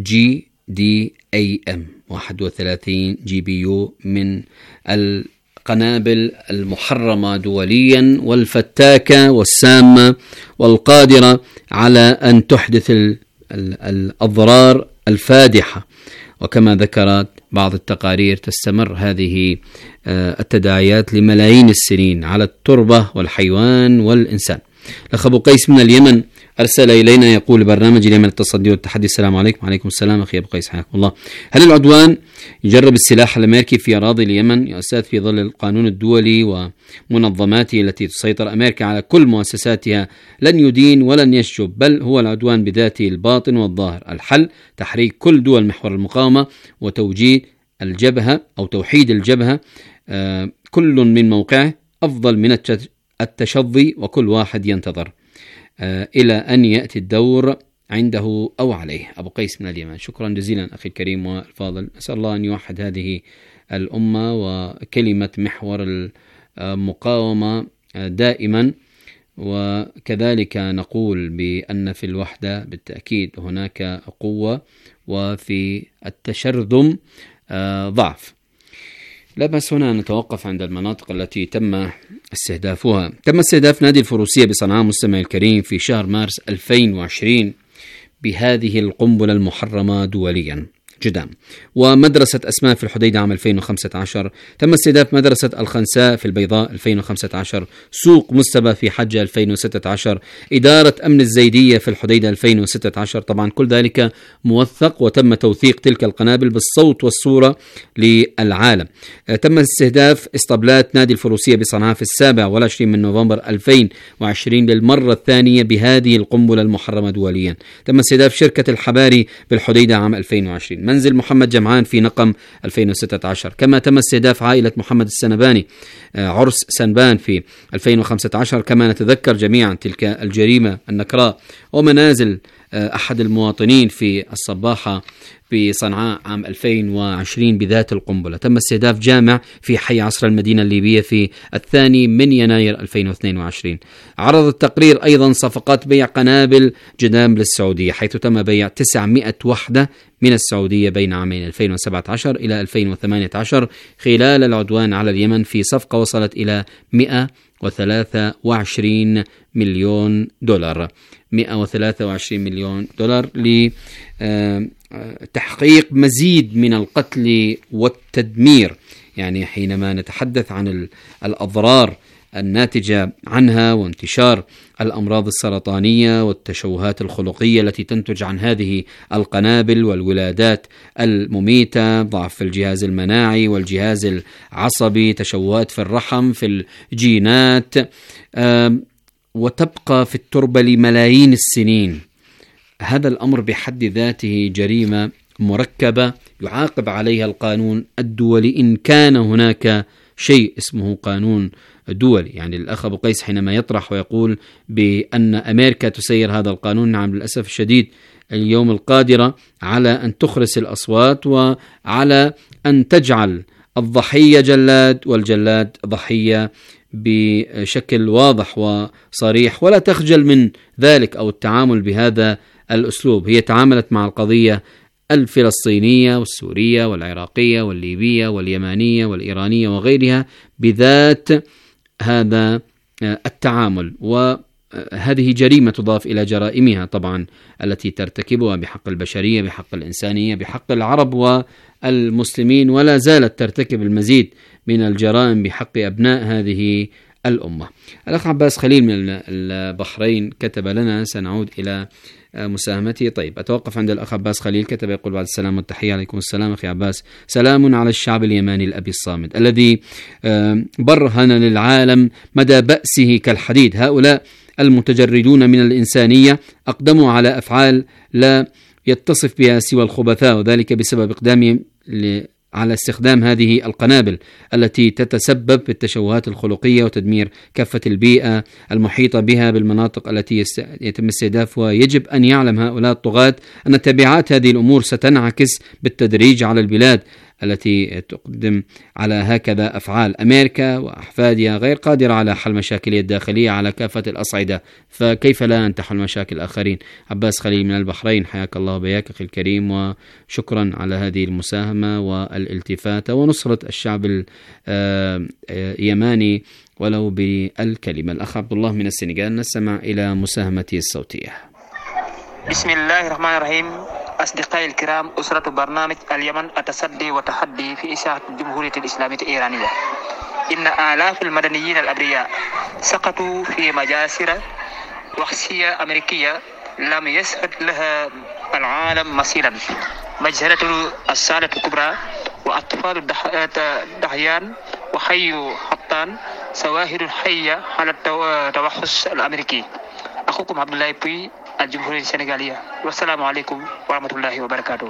GDAM 31 GBU من القنابل المحرمة دوليا والفتاكة والسامة والقادرة على أن تحدث الأضرار الفادحة. وكما ذكرت بعض التقارير تستمر هذه التداعيات لملايين السنين على التربة والحيوان والإنسان. الأخ أبو قيس من اليمن أرسل إلينا يقول برنامج اليمن التصدي والتحدي. السلام عليكم. وعليكم السلام أخي أبو قيس، حياكم الله. هل العدوان يجرب السلاح الأمريكي في أراضي اليمن يا أستاذ في ظل القانون الدولي ومنظماته التي تسيطر أمريكا على كل مؤسساتها؟ لن يدين ولن يشجب، بل هو العدوان بذاته الباطن والظاهر. الحل تحريك كل دول محور المقاومة وتوجيه الجبهة أو توحيد الجبهة، كل من موقعه أفضل من التشظي، وكل واحد ينتظر إلى أن يأتي الدور عنده أو عليه. أبو قيس من اليمن. شكرا جزيلا أخي الكريم والفاضل، أسأل الله أن يوحد هذه الأمة وكلمة محور المقاومة دائما، وكذلك نقول بأن في الوحدة بالتأكيد هناك قوة، وفي التشرذم ضعف. لا بأس هنا نتوقف عند المناطق التي تم استهدافها. تم استهداف نادي الفروسية بصنعاء مستمع الكريم في شهر مارس 2020 بهذه القنبلة المحرمة دوليا جدام. ومدرسة أسماء في الحديدة عام 2015 تم استهداف مدرسة الخنساء في البيضاء 2015، سوق مستبة في حجة 2016، إدارة أمن الزيدية في الحديدة 2016. طبعا كل ذلك موثق وتم توثيق تلك القنابل بالصوت والصورة للعالم. تم استهداف اسطبلات نادي الفروسية بصنعاء في 27 من نوفمبر 2020 للمرة الثانية بهذه القنبلة المحرمة دوليا. تم استهداف شركة الحباري بالحديدة عام 2020، منزل محمد جمعان في نقم 2016. كما تم استهداف عائلة محمد السنباني عرس سنبان في 2015. كما نتذكر جميعا تلك الجريمة النكراء ومنازل أحد المواطنين في الصباحة في صنعاء عام 2020 بذات القنبلة. تم استهداف جامع في حي عصر المدينة الليبية في 2 من يناير 2022. عرض التقرير أيضا صفقات بيع قنابل جدام للسعودية، حيث تم بيع 900 وحدة من السعودية بين عامين 2017 إلى 2018 خلال العدوان على اليمن، في صفقة وصلت إلى 123 مليون دولار. 123 مليون دولار لتحقيق مزيد من القتل والتدمير. يعني حينما نتحدث عن الأضرار الناتجة عنها وانتشار الأمراض السرطانية والتشوهات الخلقية التي تنتج عن هذه القنابل والولادات المميتة، ضعف في الجهاز المناعي والجهاز العصبي، تشوهات في الرحم، في الجينات، وتبقى في التربة لملايين السنين. هذا الأمر بحد ذاته جريمة مركبة يعاقب عليها القانون الدولي إن كان هناك شيء اسمه قانون دولي. يعني الأخ أبو قيس حينما يطرح ويقول بأن أمريكا تسير هذا القانون، نعم للأسف الشديد اليوم القادرة على أن تخرس الأصوات وعلى أن تجعل الضحية جلاد والجلاد ضحية بشكل واضح وصريح، ولا تخجل من ذلك أو التعامل بهذا الأسلوب. هي تعاملت مع القضية الفلسطينية والسورية والعراقية والليبية واليمانية والإيرانية وغيرها بذات هذا التعامل، وهذه جريمة تضاف إلى جرائمها طبعا التي ترتكبها بحق البشرية، بحق الإنسانية، بحق العرب والمسلمين، ولا زالت ترتكب المزيد من الجرائم بحق أبناء هذه الأمة. الأخ عباس خليل من البحرين كتب لنا، سنعود إلى مساهمتي. طيب أتوقف عند الأخ عباس خليل، كتب يقول بعد السلام والتحية. عليكم السلام أخي عباس. سلام على الشعب اليماني الأبي الصامد الذي برهن للعالم مدى بأسه كالحديد. هؤلاء المتجردون من الإنسانية أقدموا على أفعال لا يتصف بها سوى الخبثاء، وذلك بسبب إقدامهم على استخدام هذه القنابل التي تتسبب بالتشوهات الخلقية وتدمير كافة البيئة المحيطة بها بالمناطق التي يتم استهدافها. يجب أن يعلم هؤلاء الطغاة أن تبعات هذه الأمور ستنعكس بالتدريج على البلاد التي تقدم على هكذا أفعال. أمريكا وأحفادها غير قادرة على حل مشاكلها الداخلية على كافة الأصعدة، فكيف لا أن تحل مشاكل الآخرين؟ عباس خليل من البحرين، حياك الله وبياك أخي الكريم، وشكرا على هذه المساهمة والالتفاتة ونصرة الشعب اليماني ولو بالكلمة. الأخ عبد الله من السنغال، نستمع إلى مساهمته الصوتية. بسم الله الرحمن الرحيم. أصدقائي الكرام، أسرة برنامج اليمن التصدي والتحدي في إشاعة الجمهورية الإسلامية الإيرانية، إن آلاف المدنيين الأبرياء سقطوا في مجاسر وحشية أمريكية لم يسعد لها العالم مثيلا. مجزرة السالة الكبرى وأطفال الدحيان وحي حطان ظواهر حية على التوحش الأمريكي. أخوكم عبد الله بوي، الجمهورية السنغالية، والسلام عليكم ورحمة الله وبركاته.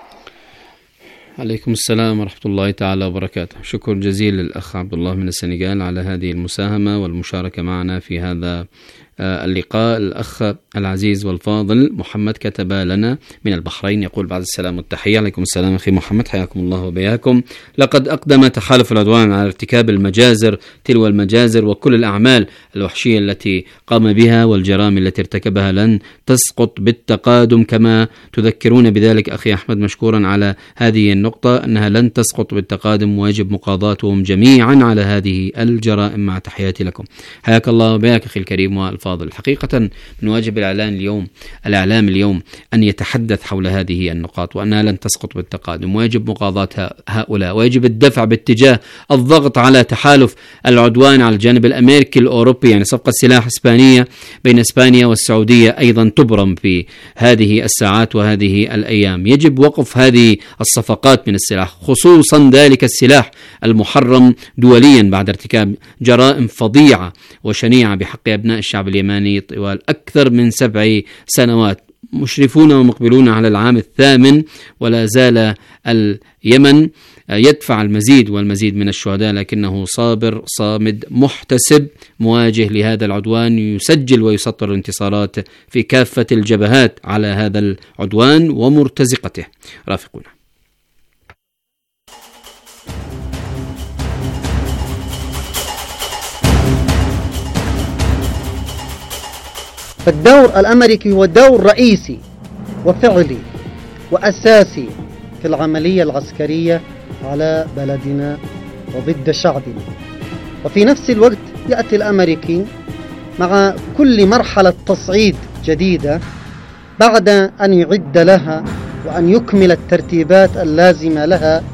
عليكم السلام ورحمة الله تعالى وبركاته. شكر جزيل للأخ عبد الله من السنغال على هذه المساهمة والمشاركة معنا في هذا اللقاء. الأخ العزيز والفاضل محمد كتب لنا من البحرين، يقول بعد السلام والتحية. عليكم السلام أخي محمد، حياكم الله وبياكم. لقد أقدم تحالف العدوان على ارتكاب المجازر تلو المجازر، وكل الأعمال الوحشية التي قام بها والجرائم التي ارتكبها لن تسقط بالتقادم، كما تذكرون بذلك أخي أحمد مشكورا على هذه النقطة، أنها لن تسقط بالتقادم، ويجب مقاضاتهم جميعا على هذه الجرائم. مع تحياتي لكم. حياك الله وبياك أخي الكريم والفاضل. حقيقة من واجب الإعلام اليوم أن يتحدث حول هذه النقاط، وأنها لن تسقط بالتقادم، ويجب مقاضاة هؤلاء، ويجب الدفع باتجاه الضغط على تحالف العدوان على الجانب الأمريكي الأوروبي. يعني صفقة سلاح إسبانية بين إسبانيا والسعودية أيضا تبرم في هذه الساعات وهذه الأيام. يجب وقف هذه الصفقات من السلاح، خصوصا ذلك السلاح المحرم دوليا بعد ارتكاب جرائم فظيعة وشنيعة بحق أبناء الشعب اليماني طوال أكثر من 7 سنوات. مشرفون ومقبلون على العام 8، ولا زال اليمن يدفع المزيد والمزيد من الشهداء، لكنه صابر صامد محتسب مواجه لهذا العدوان، يسجل ويسطر انتصارات في كافة الجبهات على هذا العدوان ومرتزقته. رافقونا. فالدور الأمريكي هو دور رئيسي وفعلي وأساسي في العملية العسكرية على بلدنا وضد شعبنا. وفي نفس الوقت يأتي الأمريكي مع كل مرحلة تصعيد جديدة بعد أن يعد لها وأن يكمل الترتيبات اللازمة لها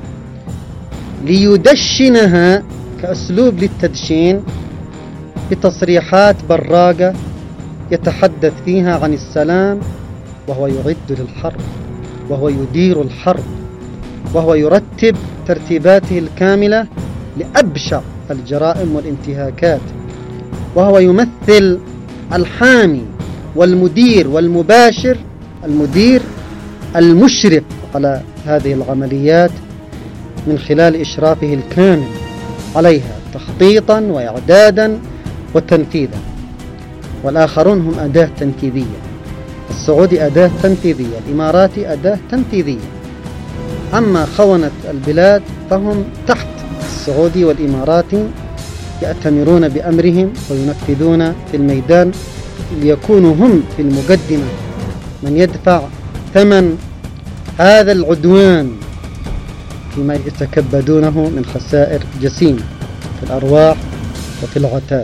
ليدشنها كأسلوب للتدشين بتصريحات براقة يتحدث فيها عن السلام، وهو يعد للحرب، وهو يدير الحرب، وهو يرتب ترتيباته الكاملة لأبشع الجرائم والانتهاكات، وهو يمثل الحامي والمدير والمباشر، المدير المشرف على هذه العمليات من خلال إشرافه الكامل عليها تخطيطا وإعدادا وتنفيذا. والآخرون هم أداة تنفيذية، السعودي أداة تنفيذية، الإماراتي أداة تنفيذية. أما خونة البلاد فهم تحت السعودي والإماراتي، يأتمرون بأمرهم وينفذون في الميدان، ليكونوا هم في المقدمة من يدفع ثمن هذا العدوان فيما يتكبدونه من خسائر جسيمة في الأرواح وفي العتاد.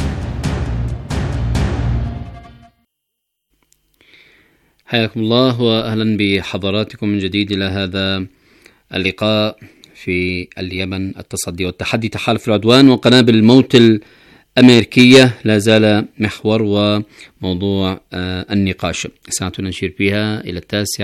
حياكم الله وأهلا بحضراتكم من جديد إلى هذا اللقاء في اليمن، التصدي والتحدي، تحالف العدوان وقنابل الموت الأمريكية لا زال محور وموضوع النقاش. ساعتنا نشير فيها إلى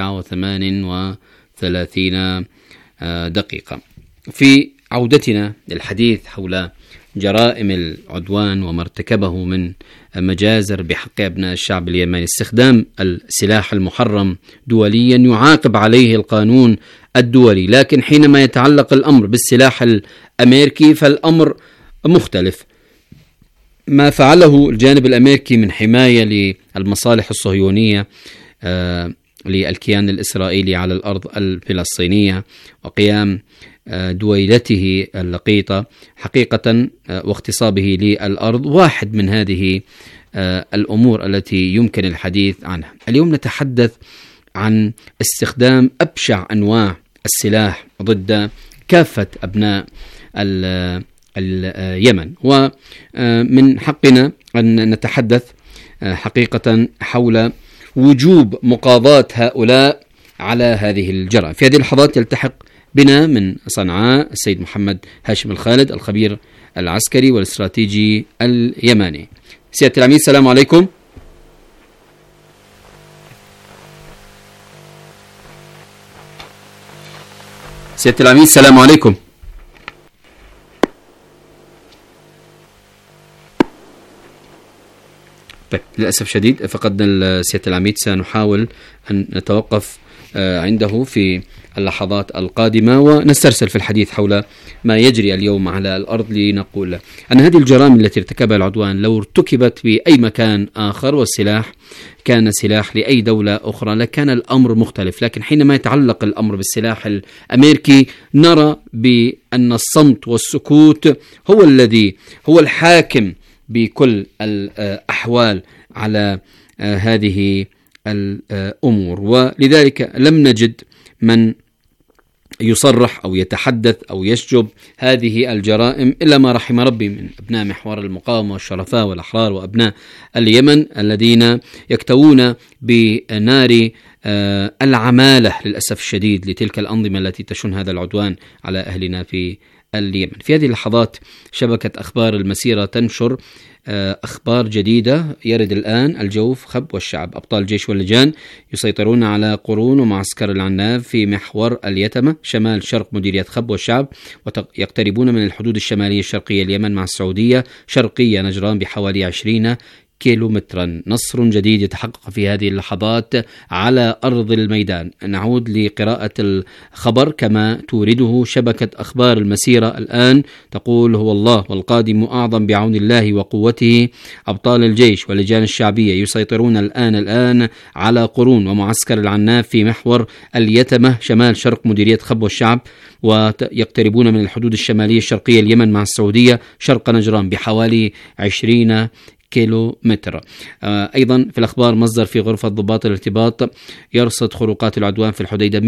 9:38 دقيقة. في عودتنا للحديث حول جرائم العدوان وما ارتكبه من مجازر بحق أبناء الشعب اليمني، استخدام السلاح المحرم دوليا يعاقب عليه القانون الدولي، لكن حينما يتعلق الأمر بالسلاح الأمريكي فالأمر مختلف. ما فعله الجانب الأمريكي من حماية للمصالح الصهيونية للكيان الإسرائيلي على الأرض الفلسطينية وقيام دويلته اللقيطة حقيقة واغتصابه للأرض واحد من هذه الأمور التي يمكن الحديث عنها. اليوم نتحدث عن استخدام أبشع أنواع السلاح ضد كافة أبناء اليمن، ومن حقنا أن نتحدث حقيقة حول وجوب مقاضاة هؤلاء على هذه الجرائم. في هذه اللحظات يلتحق بنا من صنعاء السيد محمد هاشم الخالد، الخبير العسكري والاستراتيجي اليماني. سيادة العميد السلام عليكم. سيادة العميد السلام عليكم. طيب للأسف شديد فقدنا سيادة العميد، سنحاول أن نتوقف عنده في اللحظات القادمة ونسترسل في الحديث حول ما يجري اليوم على الأرض، لنقول أن هذه الجرائم التي ارتكبها العدوان لو ارتكبت في أي مكان آخر والسلاح كان سلاح لأي دولة أخرى لكان الأمر مختلف، لكن حينما يتعلق الأمر بالسلاح الأمريكي نرى بأن الصمت والسكوت هو الحاكم بكل الأحوال على هذه الأمور، ولذلك لم نجد من يصرح أو يتحدث أو يشجب هذه الجرائم إلا ما رحم ربي من أبناء محور المقاومة والشرفاء والأحرار وأبناء اليمن الذين يكتوون بنار العمالة للأسف الشديد لتلك الأنظمة التي تشن هذا العدوان على أهلنا في اليمن. في هذه اللحظات شبكة أخبار المسيرة تنشر أخبار جديدة. يرد الآن الجوف خب والشعب، أبطال الجيش واللجان يسيطرون على قرون ومعسكر العناب في محور اليتمة شمال شرق مديرية خب والشعب، ويقتربون من الحدود الشمالية الشرقية اليمن مع السعودية شرقية نجران بحوالي 20 كيلومترا. نصر جديد يتحقق في هذه اللحظات على أرض الميدان. نعود لقراءة الخبر كما تورده شبكة أخبار المسيرة الآن، تقول: هو الله والقادم أعظم بعون الله وقوته. أبطال الجيش واللجان الشعبية يسيطرون الآن على قرون ومعسكر العناب في محور اليتمة شمال شرق مديرية خب والشعب، ويقتربون من الحدود الشمالية الشرقية اليمن مع السعودية شرق نجران بحوالي 20 كيلومتر. أيضا في الأخبار مصدر في غرفة ضباط الارتباط يرصد خروقات العدوان في الحديدة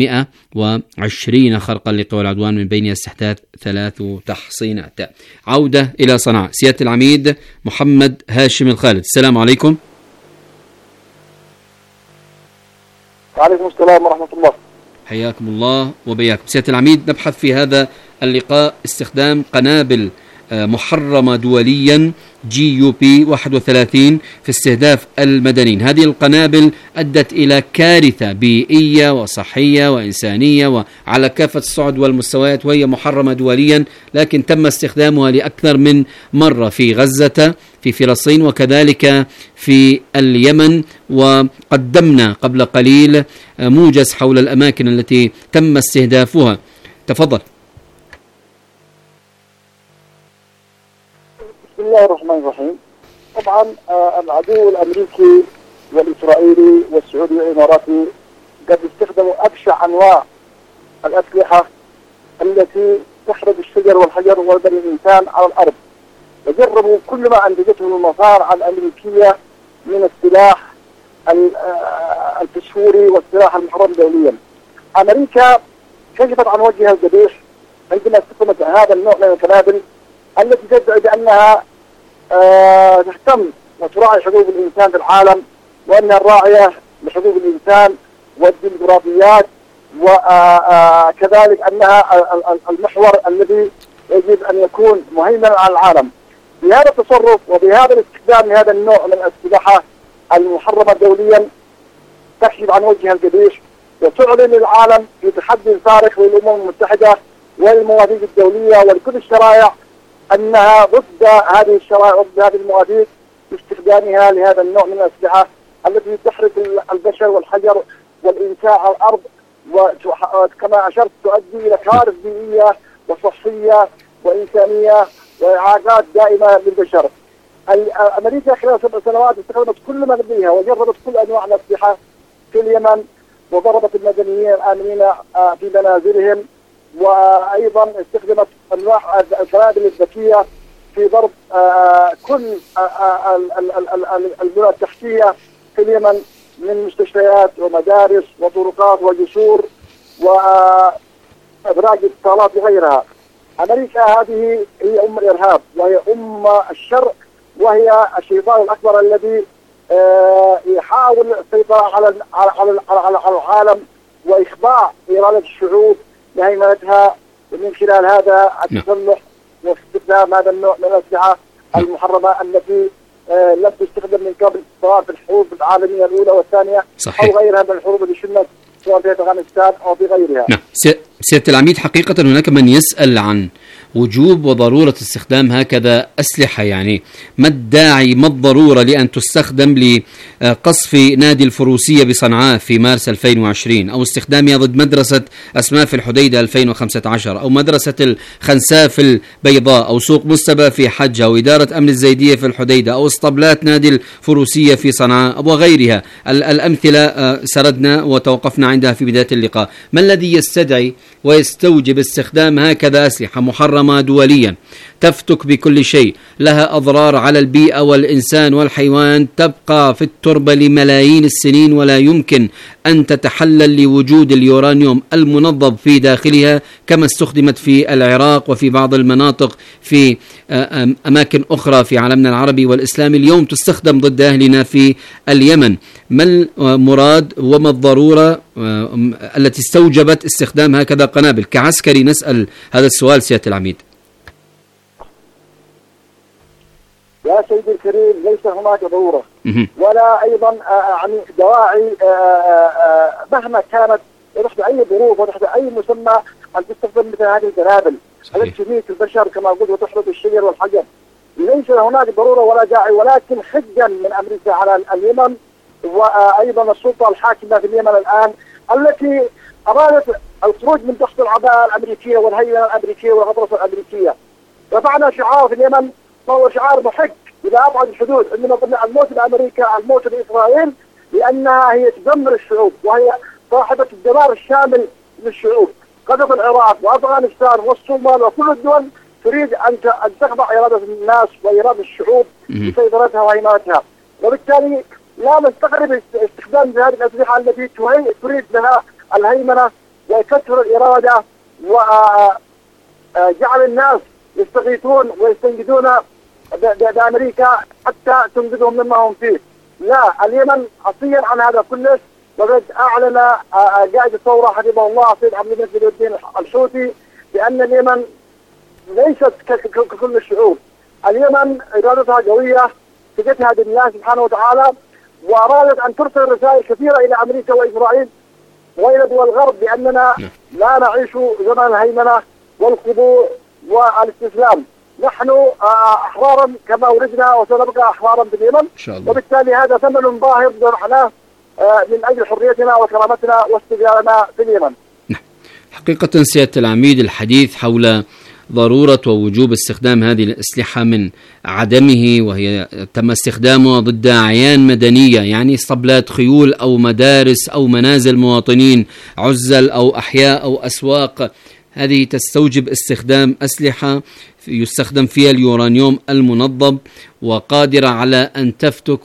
120 خرقا لقوى العدوان من بينها استحداث 3 تحصينات. عودة إلى صنعاء. سيادة العميد محمد هاشم الخالد، السلام عليكم. وعليكم السلام ورحمة الله. حياكم الله وبياكم. سيادة العميد، نبحث في هذا اللقاء استخدام قنابل محرمة دوليا GUP 31 في استهداف المدنيين. هذه القنابل أدت إلى كارثة بيئية وصحية وإنسانية وعلى كافة الصعد والمستويات، وهي محرمة دوليا، لكن تم استخدامها لأكثر من مرة في غزة في فلسطين وكذلك في اليمن، وقدمنا قبل قليل موجز حول الأماكن التي تم استهدافها. تفضل. بسم الله الرحمن الرحيم. طبعا العدو الأمريكي والإسرائيلي والسعودي والإماراتي قد استخدموا أبشع أنواع الأسلحة التي تحرق الشجر والحجر وبني الإنسان على الأرض، وجربوا كل ما أنتجته المصانع الأمريكية من السلاح الفسفوري والسلاح المحرم دوليا. أمريكا كشفت عن وجهها القبيح عندما استخدمت هذا النوع من القنابل التي تدعي بأنها تهتم وتراعي حقوق الإنسان في العالم، وأنها الراعية لحقوق الإنسان والديمقراطيات، وكذلك أنها المحور الذي يجب أن يكون مهيمنا على العالم. بهذا التصرف وبهذا الاستخدام لهذا النوع من الأسلحة المحرمة دوليا تكشف عن وجهها القبيح وتعلن للعالم في تحدي صارخ للأمم المتحدة والمواثيق الدولية ولكل الشرائع أنها ضد هذه الشرائع وضد هذه المواثيق باستخدامها لهذا النوع من الأسلحة التي تحرق البشر والحجر والإنسان على الأرض، وكما أشرت تؤدي إلى كوارث بيئية وصحية وإنسانية وإعاقات دائمة للبشر. أمريكا خلال 7 سنوات استخدمت كل ما لديها وجربت كل أنواع الأسلحة في اليمن، وضربت المدنيين الآمنين في منازلهم، وأيضا استخدمت أنواع القنابل الذكية في ضرب كل البنى التحتية في اليمن من مستشفيات ومدارس وطرقات وجسور وأبراج اتصالات وغيرها. أمريكا هذه هي أم الإرهاب وهي أم الشر، وهي الشيطان الأكبر الذي يحاول السيطرة على العالم وإخضاع إرادة الشعوب لهيمنتها من خلال هذا التسلح واستخدام هذا النوع من الأسلحة المحرمة التي لم تستخدم من قبل، سواء في الحروب العالمية الأولى والثانية أو غيرها من الحروب التي شنت سواء في أفغانستان أو في غيرها. نعم سيادة العميد، حقيقة هناك من يسأل عن وجوب وضرورة استخدام هكذا أسلحة، يعني ما الداعي ما الضرورة لأن تستخدم لقصف نادي الفروسية بصنعاء في مارس 2020 أو استخدامها ضد مدرسة أسماء في الحديدة 2015 أو مدرسة الخنساء في البيضاء أو سوق مستبى في حجة أو إدارة أمن الزيدية في الحديدة أو اسطبلات نادي الفروسية في صنعاء وغيرها. الأمثلة سردنا وتوقفنا عندها في بداية اللقاء. ما الذي يستدعي ويستوجب استخدام هكذا أسلحة محرمة دوليا تفتك بكل شيء، لها أضرار على البيئة والإنسان والحيوان، تبقى في التربة لملايين السنين ولا يمكن أن تتحلل لوجود اليورانيوم المنظم في داخلها كما استخدمت في العراق وفي بعض المناطق في أماكن أخرى في عالمنا العربي والإسلامي. اليوم تستخدم ضد أهلنا في اليمن. ما المراد وما الضرورة التي استوجبت استخدام هكذا قنابل؟ كعسكري نسأل هذا السؤال سيادة العميد. يا سيدي الكريم، ليس هناك ضرورة ولا أيضا يعني دواعي مهما كانت تحت أي ظروف وتحت أي مسمى أن تستخدم مثل هذه القنابل التي تميت البشر كما قلت وتحرق الشجر والحجر. ليس هناك ضرورة ولا داعي، ولكن حجا من أمريكا على اليمن وأيضا السلطة الحاكمة في اليمن الآن التي أرادت الخروج من تحت العباءة الأمريكية والهيمنة الأمريكية والغطرسة الأمريكية. رفعنا شعار في اليمن وهو شعار محق إلى أبعد الحدود، إنما الموت لأمريكا الموت لإسرائيل، لأنها هي تدمر الشعوب وهي صاحبة الدمار الشامل للشعوب. قذف العراق وأفغانستان والصومال وكل الدول تريد أن تخضع إرادة الناس وإرادة الشعوب بسيطرتها وهيمنتها، وبالتالي لا نستغرب استخدام هذه الأسلحة التي تريد لها الهيمنة وكسر الإرادة وجعل الناس يستغيثون ويستنجدون بأمريكا حتى تنقذهم مما هم فيه. لا، اليمن عصيا عن هذا كله، وقد أعلن قائد الثورة حفظه الله سيد عبد المنعم الدين الحوثي بأن اليمن ليست ككل الشعوب. اليمن إرادتها قوية، تجدها بالله سبحانه وتعالى، وأرادت أن ترسل رسائل كثيرة إلى أمريكا وإسرائيل وإلى دول الغرب بأننا لا نعيش زمن الهيمنة والخضوع والاستسلام. نحن أحرارا كما ولدنا وسنبقى أحرارا في اليمن، وبالتالي هذا ثمن باهظ دفعناه من أجل حريتنا وكرامتنا واستقلالنا في اليمن. حقيقة سيادة العميد، الحديث حول ضرورة ووجوب استخدام هذه الأسلحة من عدمه، وهي تم استخدامها ضد أعيان مدنية، يعني اسطبلات خيول أو مدارس أو منازل مواطنين، عزل أو أحياء أو أسواق. هذه تستوجب استخدام أسلحة يستخدم فيها اليورانيوم المنظم وقادرة على أن تفتك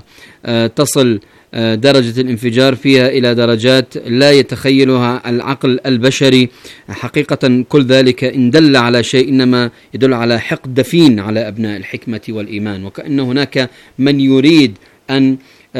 وتصل درجة الانفجار فيها إلى درجات لا يتخيلها العقل البشري. حقيقة كل ذلك إن دل على شيء إنما يدل على حقد دفين على أبناء الحكمة والإيمان، وكأن هناك من يريد أن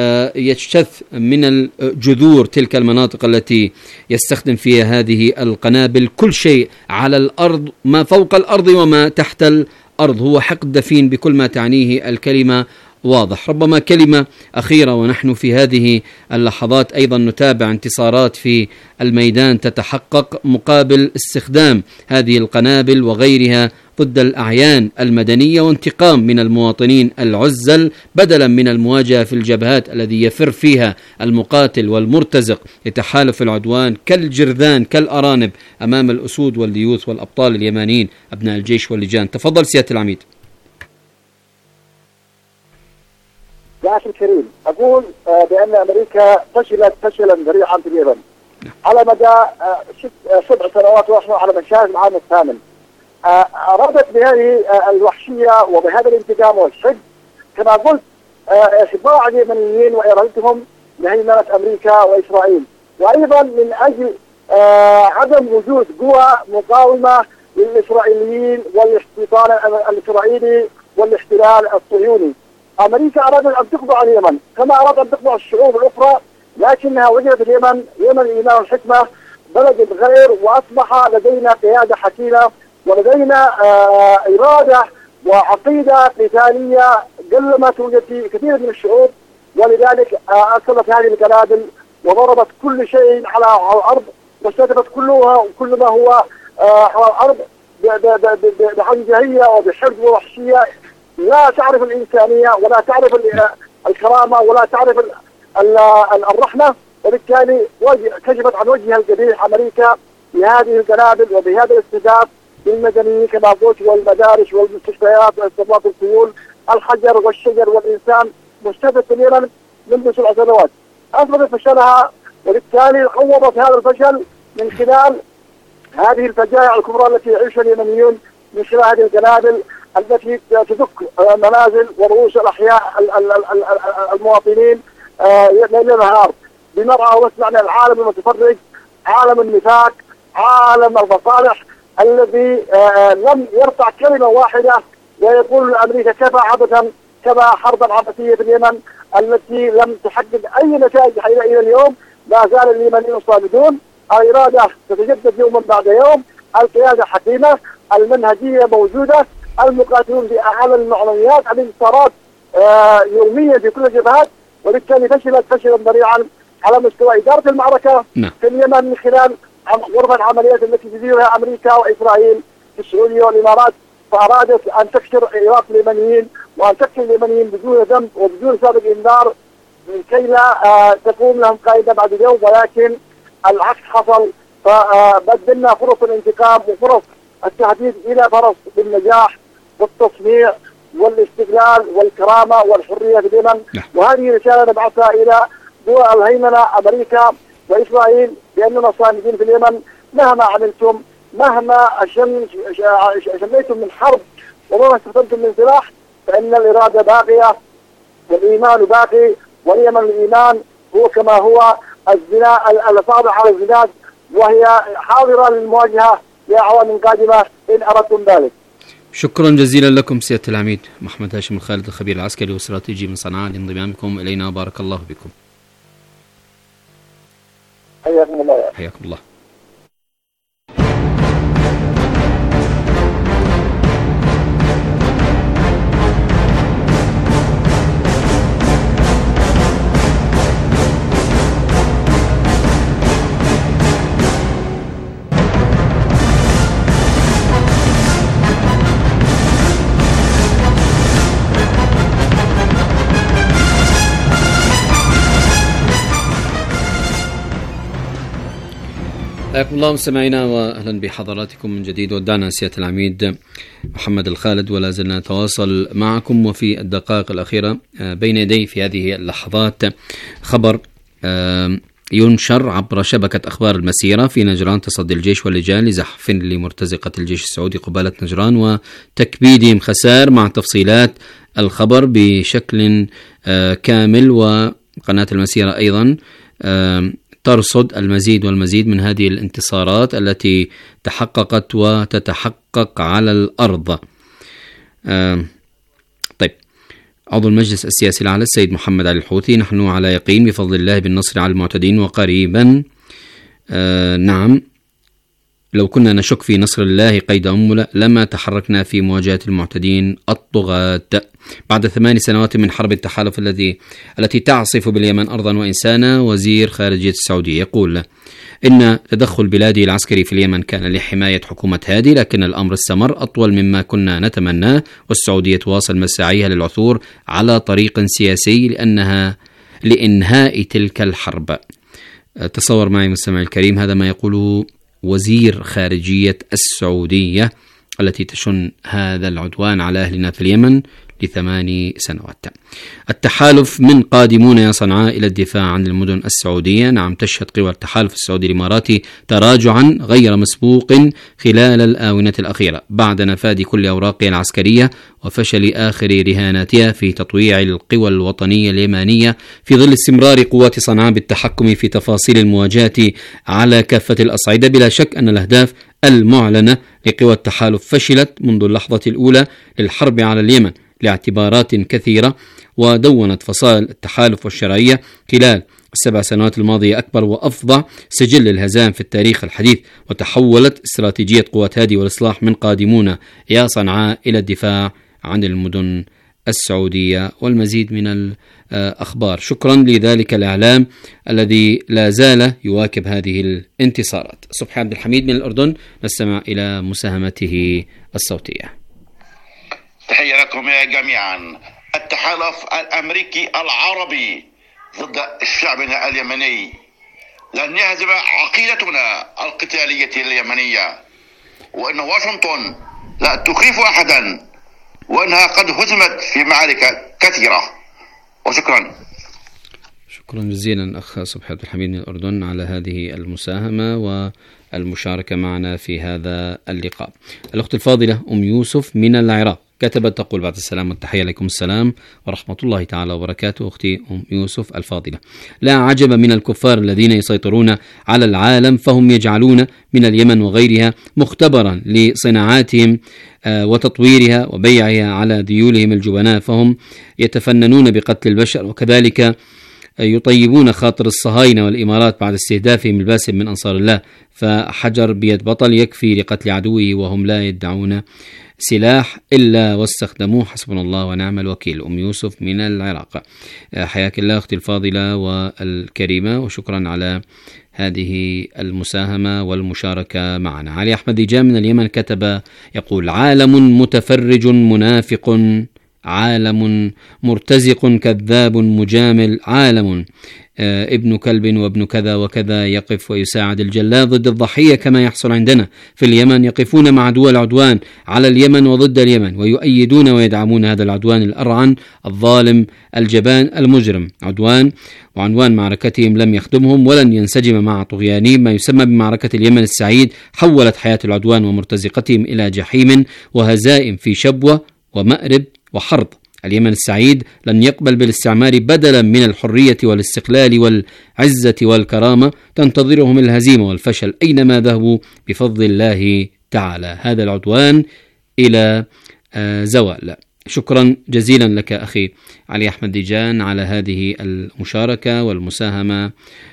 يجتث من الجذور تلك المناطق التي يستخدم فيها هذه القنابل. كل شيء على الأرض، ما فوق الأرض وما تحت الأرض، هو حقد دفين بكل ما تعنيه الكلمة واضح. ربما كلمة أخيرة ونحن في هذه اللحظات أيضا نتابع انتصارات في الميدان تتحقق مقابل استخدام هذه القنابل وغيرها ضد الأعيان المدنية، وانتقام من المواطنين العزل بدلا من المواجهة في الجبهات الذي يفر فيها المقاتل والمرتزق لتحالف العدوان كالجرذان كالأرانب أمام الأسود والليوث والأبطال اليمانيين أبناء الجيش واللجان. تفضل سيادة العميد. يا أخي الكريم، أقول بأن أمريكا فشلت فشلا ذريعا في اليمن على مدى 7 سنوات ونحن على مشاهد العام الثامن. أرادت بهذه الوحشية وبهذا الانتقام والحقد كما قلت إخضاع اليمنيين وإرادتهم لهيمنة أمريكا وإسرائيل، وأيضا من أجل عدم وجود قوى مقاومة للإسرائيليين والاستيطان الإسرائيلي والاحتلال الصهيوني. أمريكا أرادت أن تخضع اليمن كما أرادت أن تخضع الشعوب الأخرى، لكنها وجدت اليمن الإيمان والحكمة بلد غير، وأصبح لدينا قيادة حكيمة ولدينا إرادة وعقيدة قتالية قل ما توجد في كثير من الشعوب، ولذلك أرسلت هذه القنابل وضربت كل شيء على الأرض، واستهدفت كل ما هو على الأرض بعنجهية وبحرب ووحشية لا تعرف الإنسانية ولا تعرف الكرامة ولا تعرف الرحمة. وبالتالي كشفت عن وجهها القبيح أمريكا بهذه القنابل وبهذا الاستهداف للمدنيين كما قلت، والمدارس والمستشفيات واستضافة السيول، الحجر والشجر والإنسان مستهدف في اليمن منذ 7 سنوات. أثبتت فشلها، وبالتالي عوضت هذا الفشل من خلال هذه الفجائع الكبرى التي يعيشها اليمنيون من خلال هذه القنابل التي تدك منازل ورؤوس الأحياء المواطنين ليل نهار بمرأى واسمع العالم المتفرج، عالم النفاق، عالم المصالح الذي لم يرفع كلمة واحدة ويقول لأمريكا كفى عبثا، كفى حربا عبثية في اليمن التي لم تحقق أي نتائج إلى اليوم. لا زال اليمنيون صامدون، الإرادة تتجدد يوما بعد يوم، القيادة حكيمة، المنهجية موجودة، المقاتلون بأعلى المعلومات، الانتصارات يوميا في كل الجبهات. وبالتالي فشلت فشلا ذريعا على مستوى إدارة المعركة في اليمن من خلال غرفة العمليات التي تديرها أمريكا وإسرائيل في السعودية والإمارات، فأرادت أن تكسر إرادة اليمنيين وأن تقتل اليمنيين بدون ذنب وبدون سابق إنذار كي لا تقوم لهم قاعدة بعد اليوم، ولكن العكس حصل. فبدلنا فرص الانتقام وفرص التهديد إلى فرص بالنجاح والتصنيع والاستقلال والكرامة والحرية في اليمن. وهذه رسالة نبعثها إلى دول الهيمنة أمريكا وإسرائيل بأننا صامدين في اليمن مهما عملتم، مهما شميتم من حرب ومهما استخدمتم من سلاح، فإن الإرادة باقية والإيمان باقي، واليمن الإيمان هو كما هو، الأصابع على الزناد وهي حاضرة للمواجهة لأعوام قادمة إن أردتم ذلك. شكرا جزيلا لكم سيادة العميد محمد هاشم الخالد، الخبير العسكري والاستراتيجي من صنعاء، لانضمامكم إلينا. بارك الله بكم. حياكم الله. حياكم الله. حياكم الله مستمعينا واهلا بحضراتكم من جديد. ودعنا سيادة العميد محمد الخالد ولا زلنا نتواصل معكم. وفي الدقائق الأخيرة بين يدي في هذه اللحظات خبر ينشر عبر شبكة أخبار المسيرة في نجران تصدي الجيش واللجان لزحف لمرتزقة الجيش السعودي قبالة نجران وتكبيدهم خسائر، مع تفصيلات الخبر بشكل كامل. وقناة المسيرة أيضا ترصد المزيد والمزيد من هذه الانتصارات التي تحققت وتتحقق على الأرض. طيب، عضو المجلس السياسي الأعلى السيد محمد علي الحوثي: نحن على يقين بفضل الله بالنصر على المعتدين وقريبا. نعم، لو كنا نشك في نصر الله قيد أنملة لما تحركنا في مواجهة المعتدين الطغاة. بعد 8 سنوات من حرب التحالف التي تعصف باليمن أرضا وإنسانا، وزير خارجية السعودية يقول إن تدخل بلاده العسكري في اليمن كان لحماية حكومة هادي، لكن الأمر استمر أطول مما كنا نتمناه، والسعودية تواصل مساعيها للعثور على طريق سياسي لإنهاء تلك الحرب. تصور معي مستمعي الكريم، هذا ما يقوله وزير خارجية السعودية التي تشن هذا العدوان على أهلنا في اليمن ل8 سنوات. التحالف من قادمون يا صنعاء إلى الدفاع عن المدن السعودية. نعم، تشهد قوى التحالف السعودي الإماراتي تراجعا غير مسبوق خلال الآونة الأخيرة بعد نفاذ كل أوراقها العسكرية وفشل آخر رهاناتها في تطويع القوى الوطنية اليمانية، في ظل استمرار قوات صنعاء بالتحكم في تفاصيل المواجهة على كافة الأصعدة. بلا شك أن الأهداف المعلنة لقوى التحالف فشلت منذ اللحظة الأولى للحرب على اليمن لاعتبارات كثيرة، ودونت فصائل التحالف والشرعية خلال ال7 سنوات الماضية أكبر وأفظع سجل الهزائم في التاريخ الحديث. وتحولت استراتيجية قوات هادي والإصلاح من قادمون يا صنعاء إلى الدفاع عن المدن السعودية والمزيد من الأخبار. شكرا لذلك الإعلام الذي لا زال يواكب هذه الانتصارات. صبحي عبد الحميد من الأردن، نستمع إلى مساهمته الصوتية. تحية لكم جميعا. التحالف الأمريكي العربي ضد شعبنا اليمني لن يهزم عقيدتنا القتالية اليمنية، وأن واشنطن لا تخيف أحدا، وأنها قد هزمت في معارك كثيرة. وشكرا. شكرا جزيلا أخ صبحي عبد الحميد من الأردن على هذه المساهمة والمشاركة معنا في هذا اللقاء. الأخت الفاضلة أم يوسف من العراق كتبت تقول: بعد السلام والتحية، عليكم السلام ورحمة الله تعالى وبركاته. أختي أم يوسف الفاضلة، لا عجب من الكفار الذين يسيطرون على العالم، فهم يجعلون من اليمن وغيرها مختبرا لصناعاتهم وتطويرها وبيعها على ذيولهم الجبناء، فهم يتفننون بقتل البشر، وكذلك يطيبون خاطر الصهاينة والإمارات بعد استهدافهم الباسم من أنصار الله، فحجر بيد بطل يكفي لقتل عدوه، وهم لا يدعون سلاح إلا واستخدموه، حسبنا الله ونعم الوكيل. أم يوسف من العراق، حياك الله أختي الفاضلة والكريمة، وشكرا على هذه المساهمة والمشاركة معنا. علي أحمد ديجان من اليمن كتب يقول: عالم متفرج منافق، عالم مرتزق كذاب مجامل، عالم ابن كلب وابن كذا وكذا يقف ويساعد الجلاد ضد الضحية كما يحصل عندنا في اليمن، يقفون مع دول العدوان على اليمن وضد اليمن، ويؤيدون ويدعمون هذا العدوان الأرعن الظالم الجبان المجرم. عدوان وعنوان معركتهم لم يخدمهم ولن ينسجم مع طغيانهم. ما يسمى بمعركة اليمن السعيد حولت حياة العدوان ومرتزقتهم إلى جحيم وهزائم في شبوة ومأرب وحرب. اليمن السعيد لن يقبل بالاستعمار بدلا من الحرية والاستقلال والعزة والكرامة، تنتظرهم الهزيمة والفشل أينما ذهبوا بفضل الله تعالى. هذا العدوان إلى زوال. شكرا جزيلا لك أخي علي أحمد ديجان على هذه المشاركة والمساهمة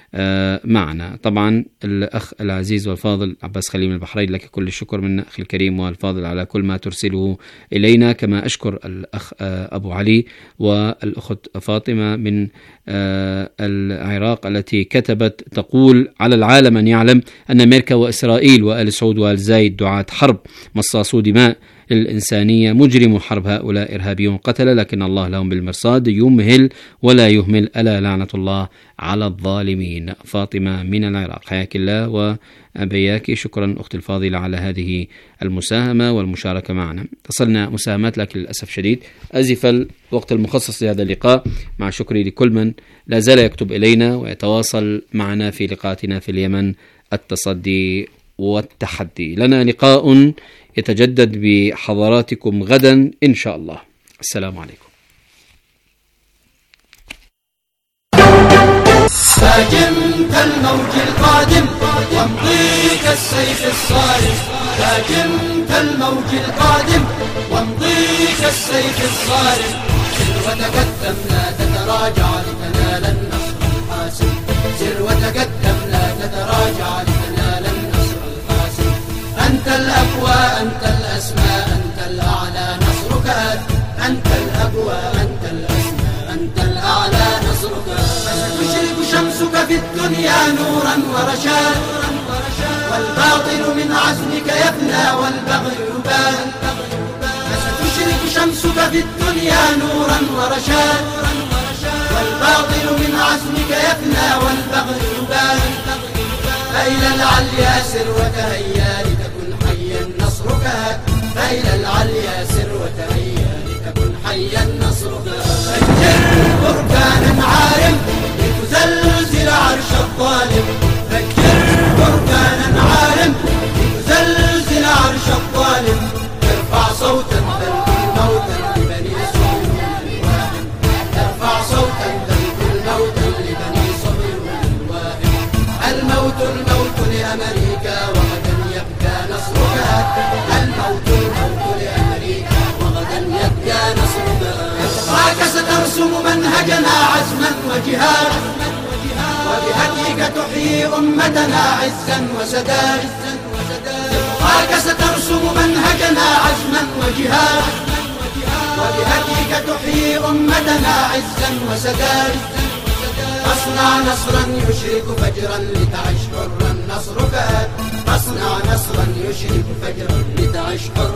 معنا. طبعا الأخ العزيز والفاضل عباس خليل من البحرين، لك كل الشكر من أخي الكريم والفاضل على كل ما ترسله إلينا، كما أشكر الأخ أبو علي والأخت فاطمة من العراق التي كتبت تقول: على العالم أن يعلم أن أمريكا وإسرائيل وآل سعود وآل زايد دعاة حرب، مصاصو دماء الإنسانية، مجرم حرب، هؤلاء إرهابيون قتل، لكن الله لهم بالمرصاد، يمهل ولا يهمل، ألا لعنة الله على الظالمين. فاطمة من العراق، حياك الله وأبياك. شكرا أختي الفاضلة على هذه المساهمة والمشاركة معنا. تصلنا مساهمات لكن للأسف شديد أزف الوقت المخصص لهذا اللقاء، مع شكري لكل من لا زال يكتب إلينا ويتواصل معنا في لقاءاتنا في اليمن التصدي والتحدي. لنا لقاء يتجدد بحضراتكم غدا إن شاء الله. السلام عليكم. هاجمت الموج القادم وامضي كالسيف الصارم، هاجمت الموج القادم وامضي كالسيف الصارم، سر وتقدم لا تتراجع لتنال النصر الحاسم، سر وتقدم لا تتراجع لتنال النصر الحاسم. أنت الأقوى، أنت الأسمى، أنت الأعلى، نصرك أنت الأقوى، أنت الأسمى، أنت الأعلى، نصرك تشرق شمسك في الدنيا نورا ورشاد، والباطل من عزمك يفنى والبغي يبان، فستشرق شمسك في الدنيا نورا ورشاد، والباطل من عزمك يفنى والبغي يبان، فإلى العليا سر وتهيا لتكن حيا نصرك، فإلى العليا سر وتهيا لتكن حيا نصرك. فجر بركانا عارم لتزلزل عرش الظالم، فجر بركانا عارم لتزلزل عرش الظالم، ترفع صوتا تلقي موتا لبني صهيون الواهم، ترفع صوتا تلقي موتا لبني صهيون الواهم. الموت الموت لأمريكا وغدا يبقى نصرك، الموت الموت لأمريكا وغدا يبقى نصرك. إطلاق سترسم منهجنا عزما وجهاد، وبهديك تحيي أمتنا عزا وسداد، إطلاق سترسم منهجنا عزما وجهاد، وبهديك تحيي أمتنا عزا وسداد. تصنع نصرا يشرك فجرا لتعش حرا نصرك. تصنع نصرا يشرك فجرا لتعش حرا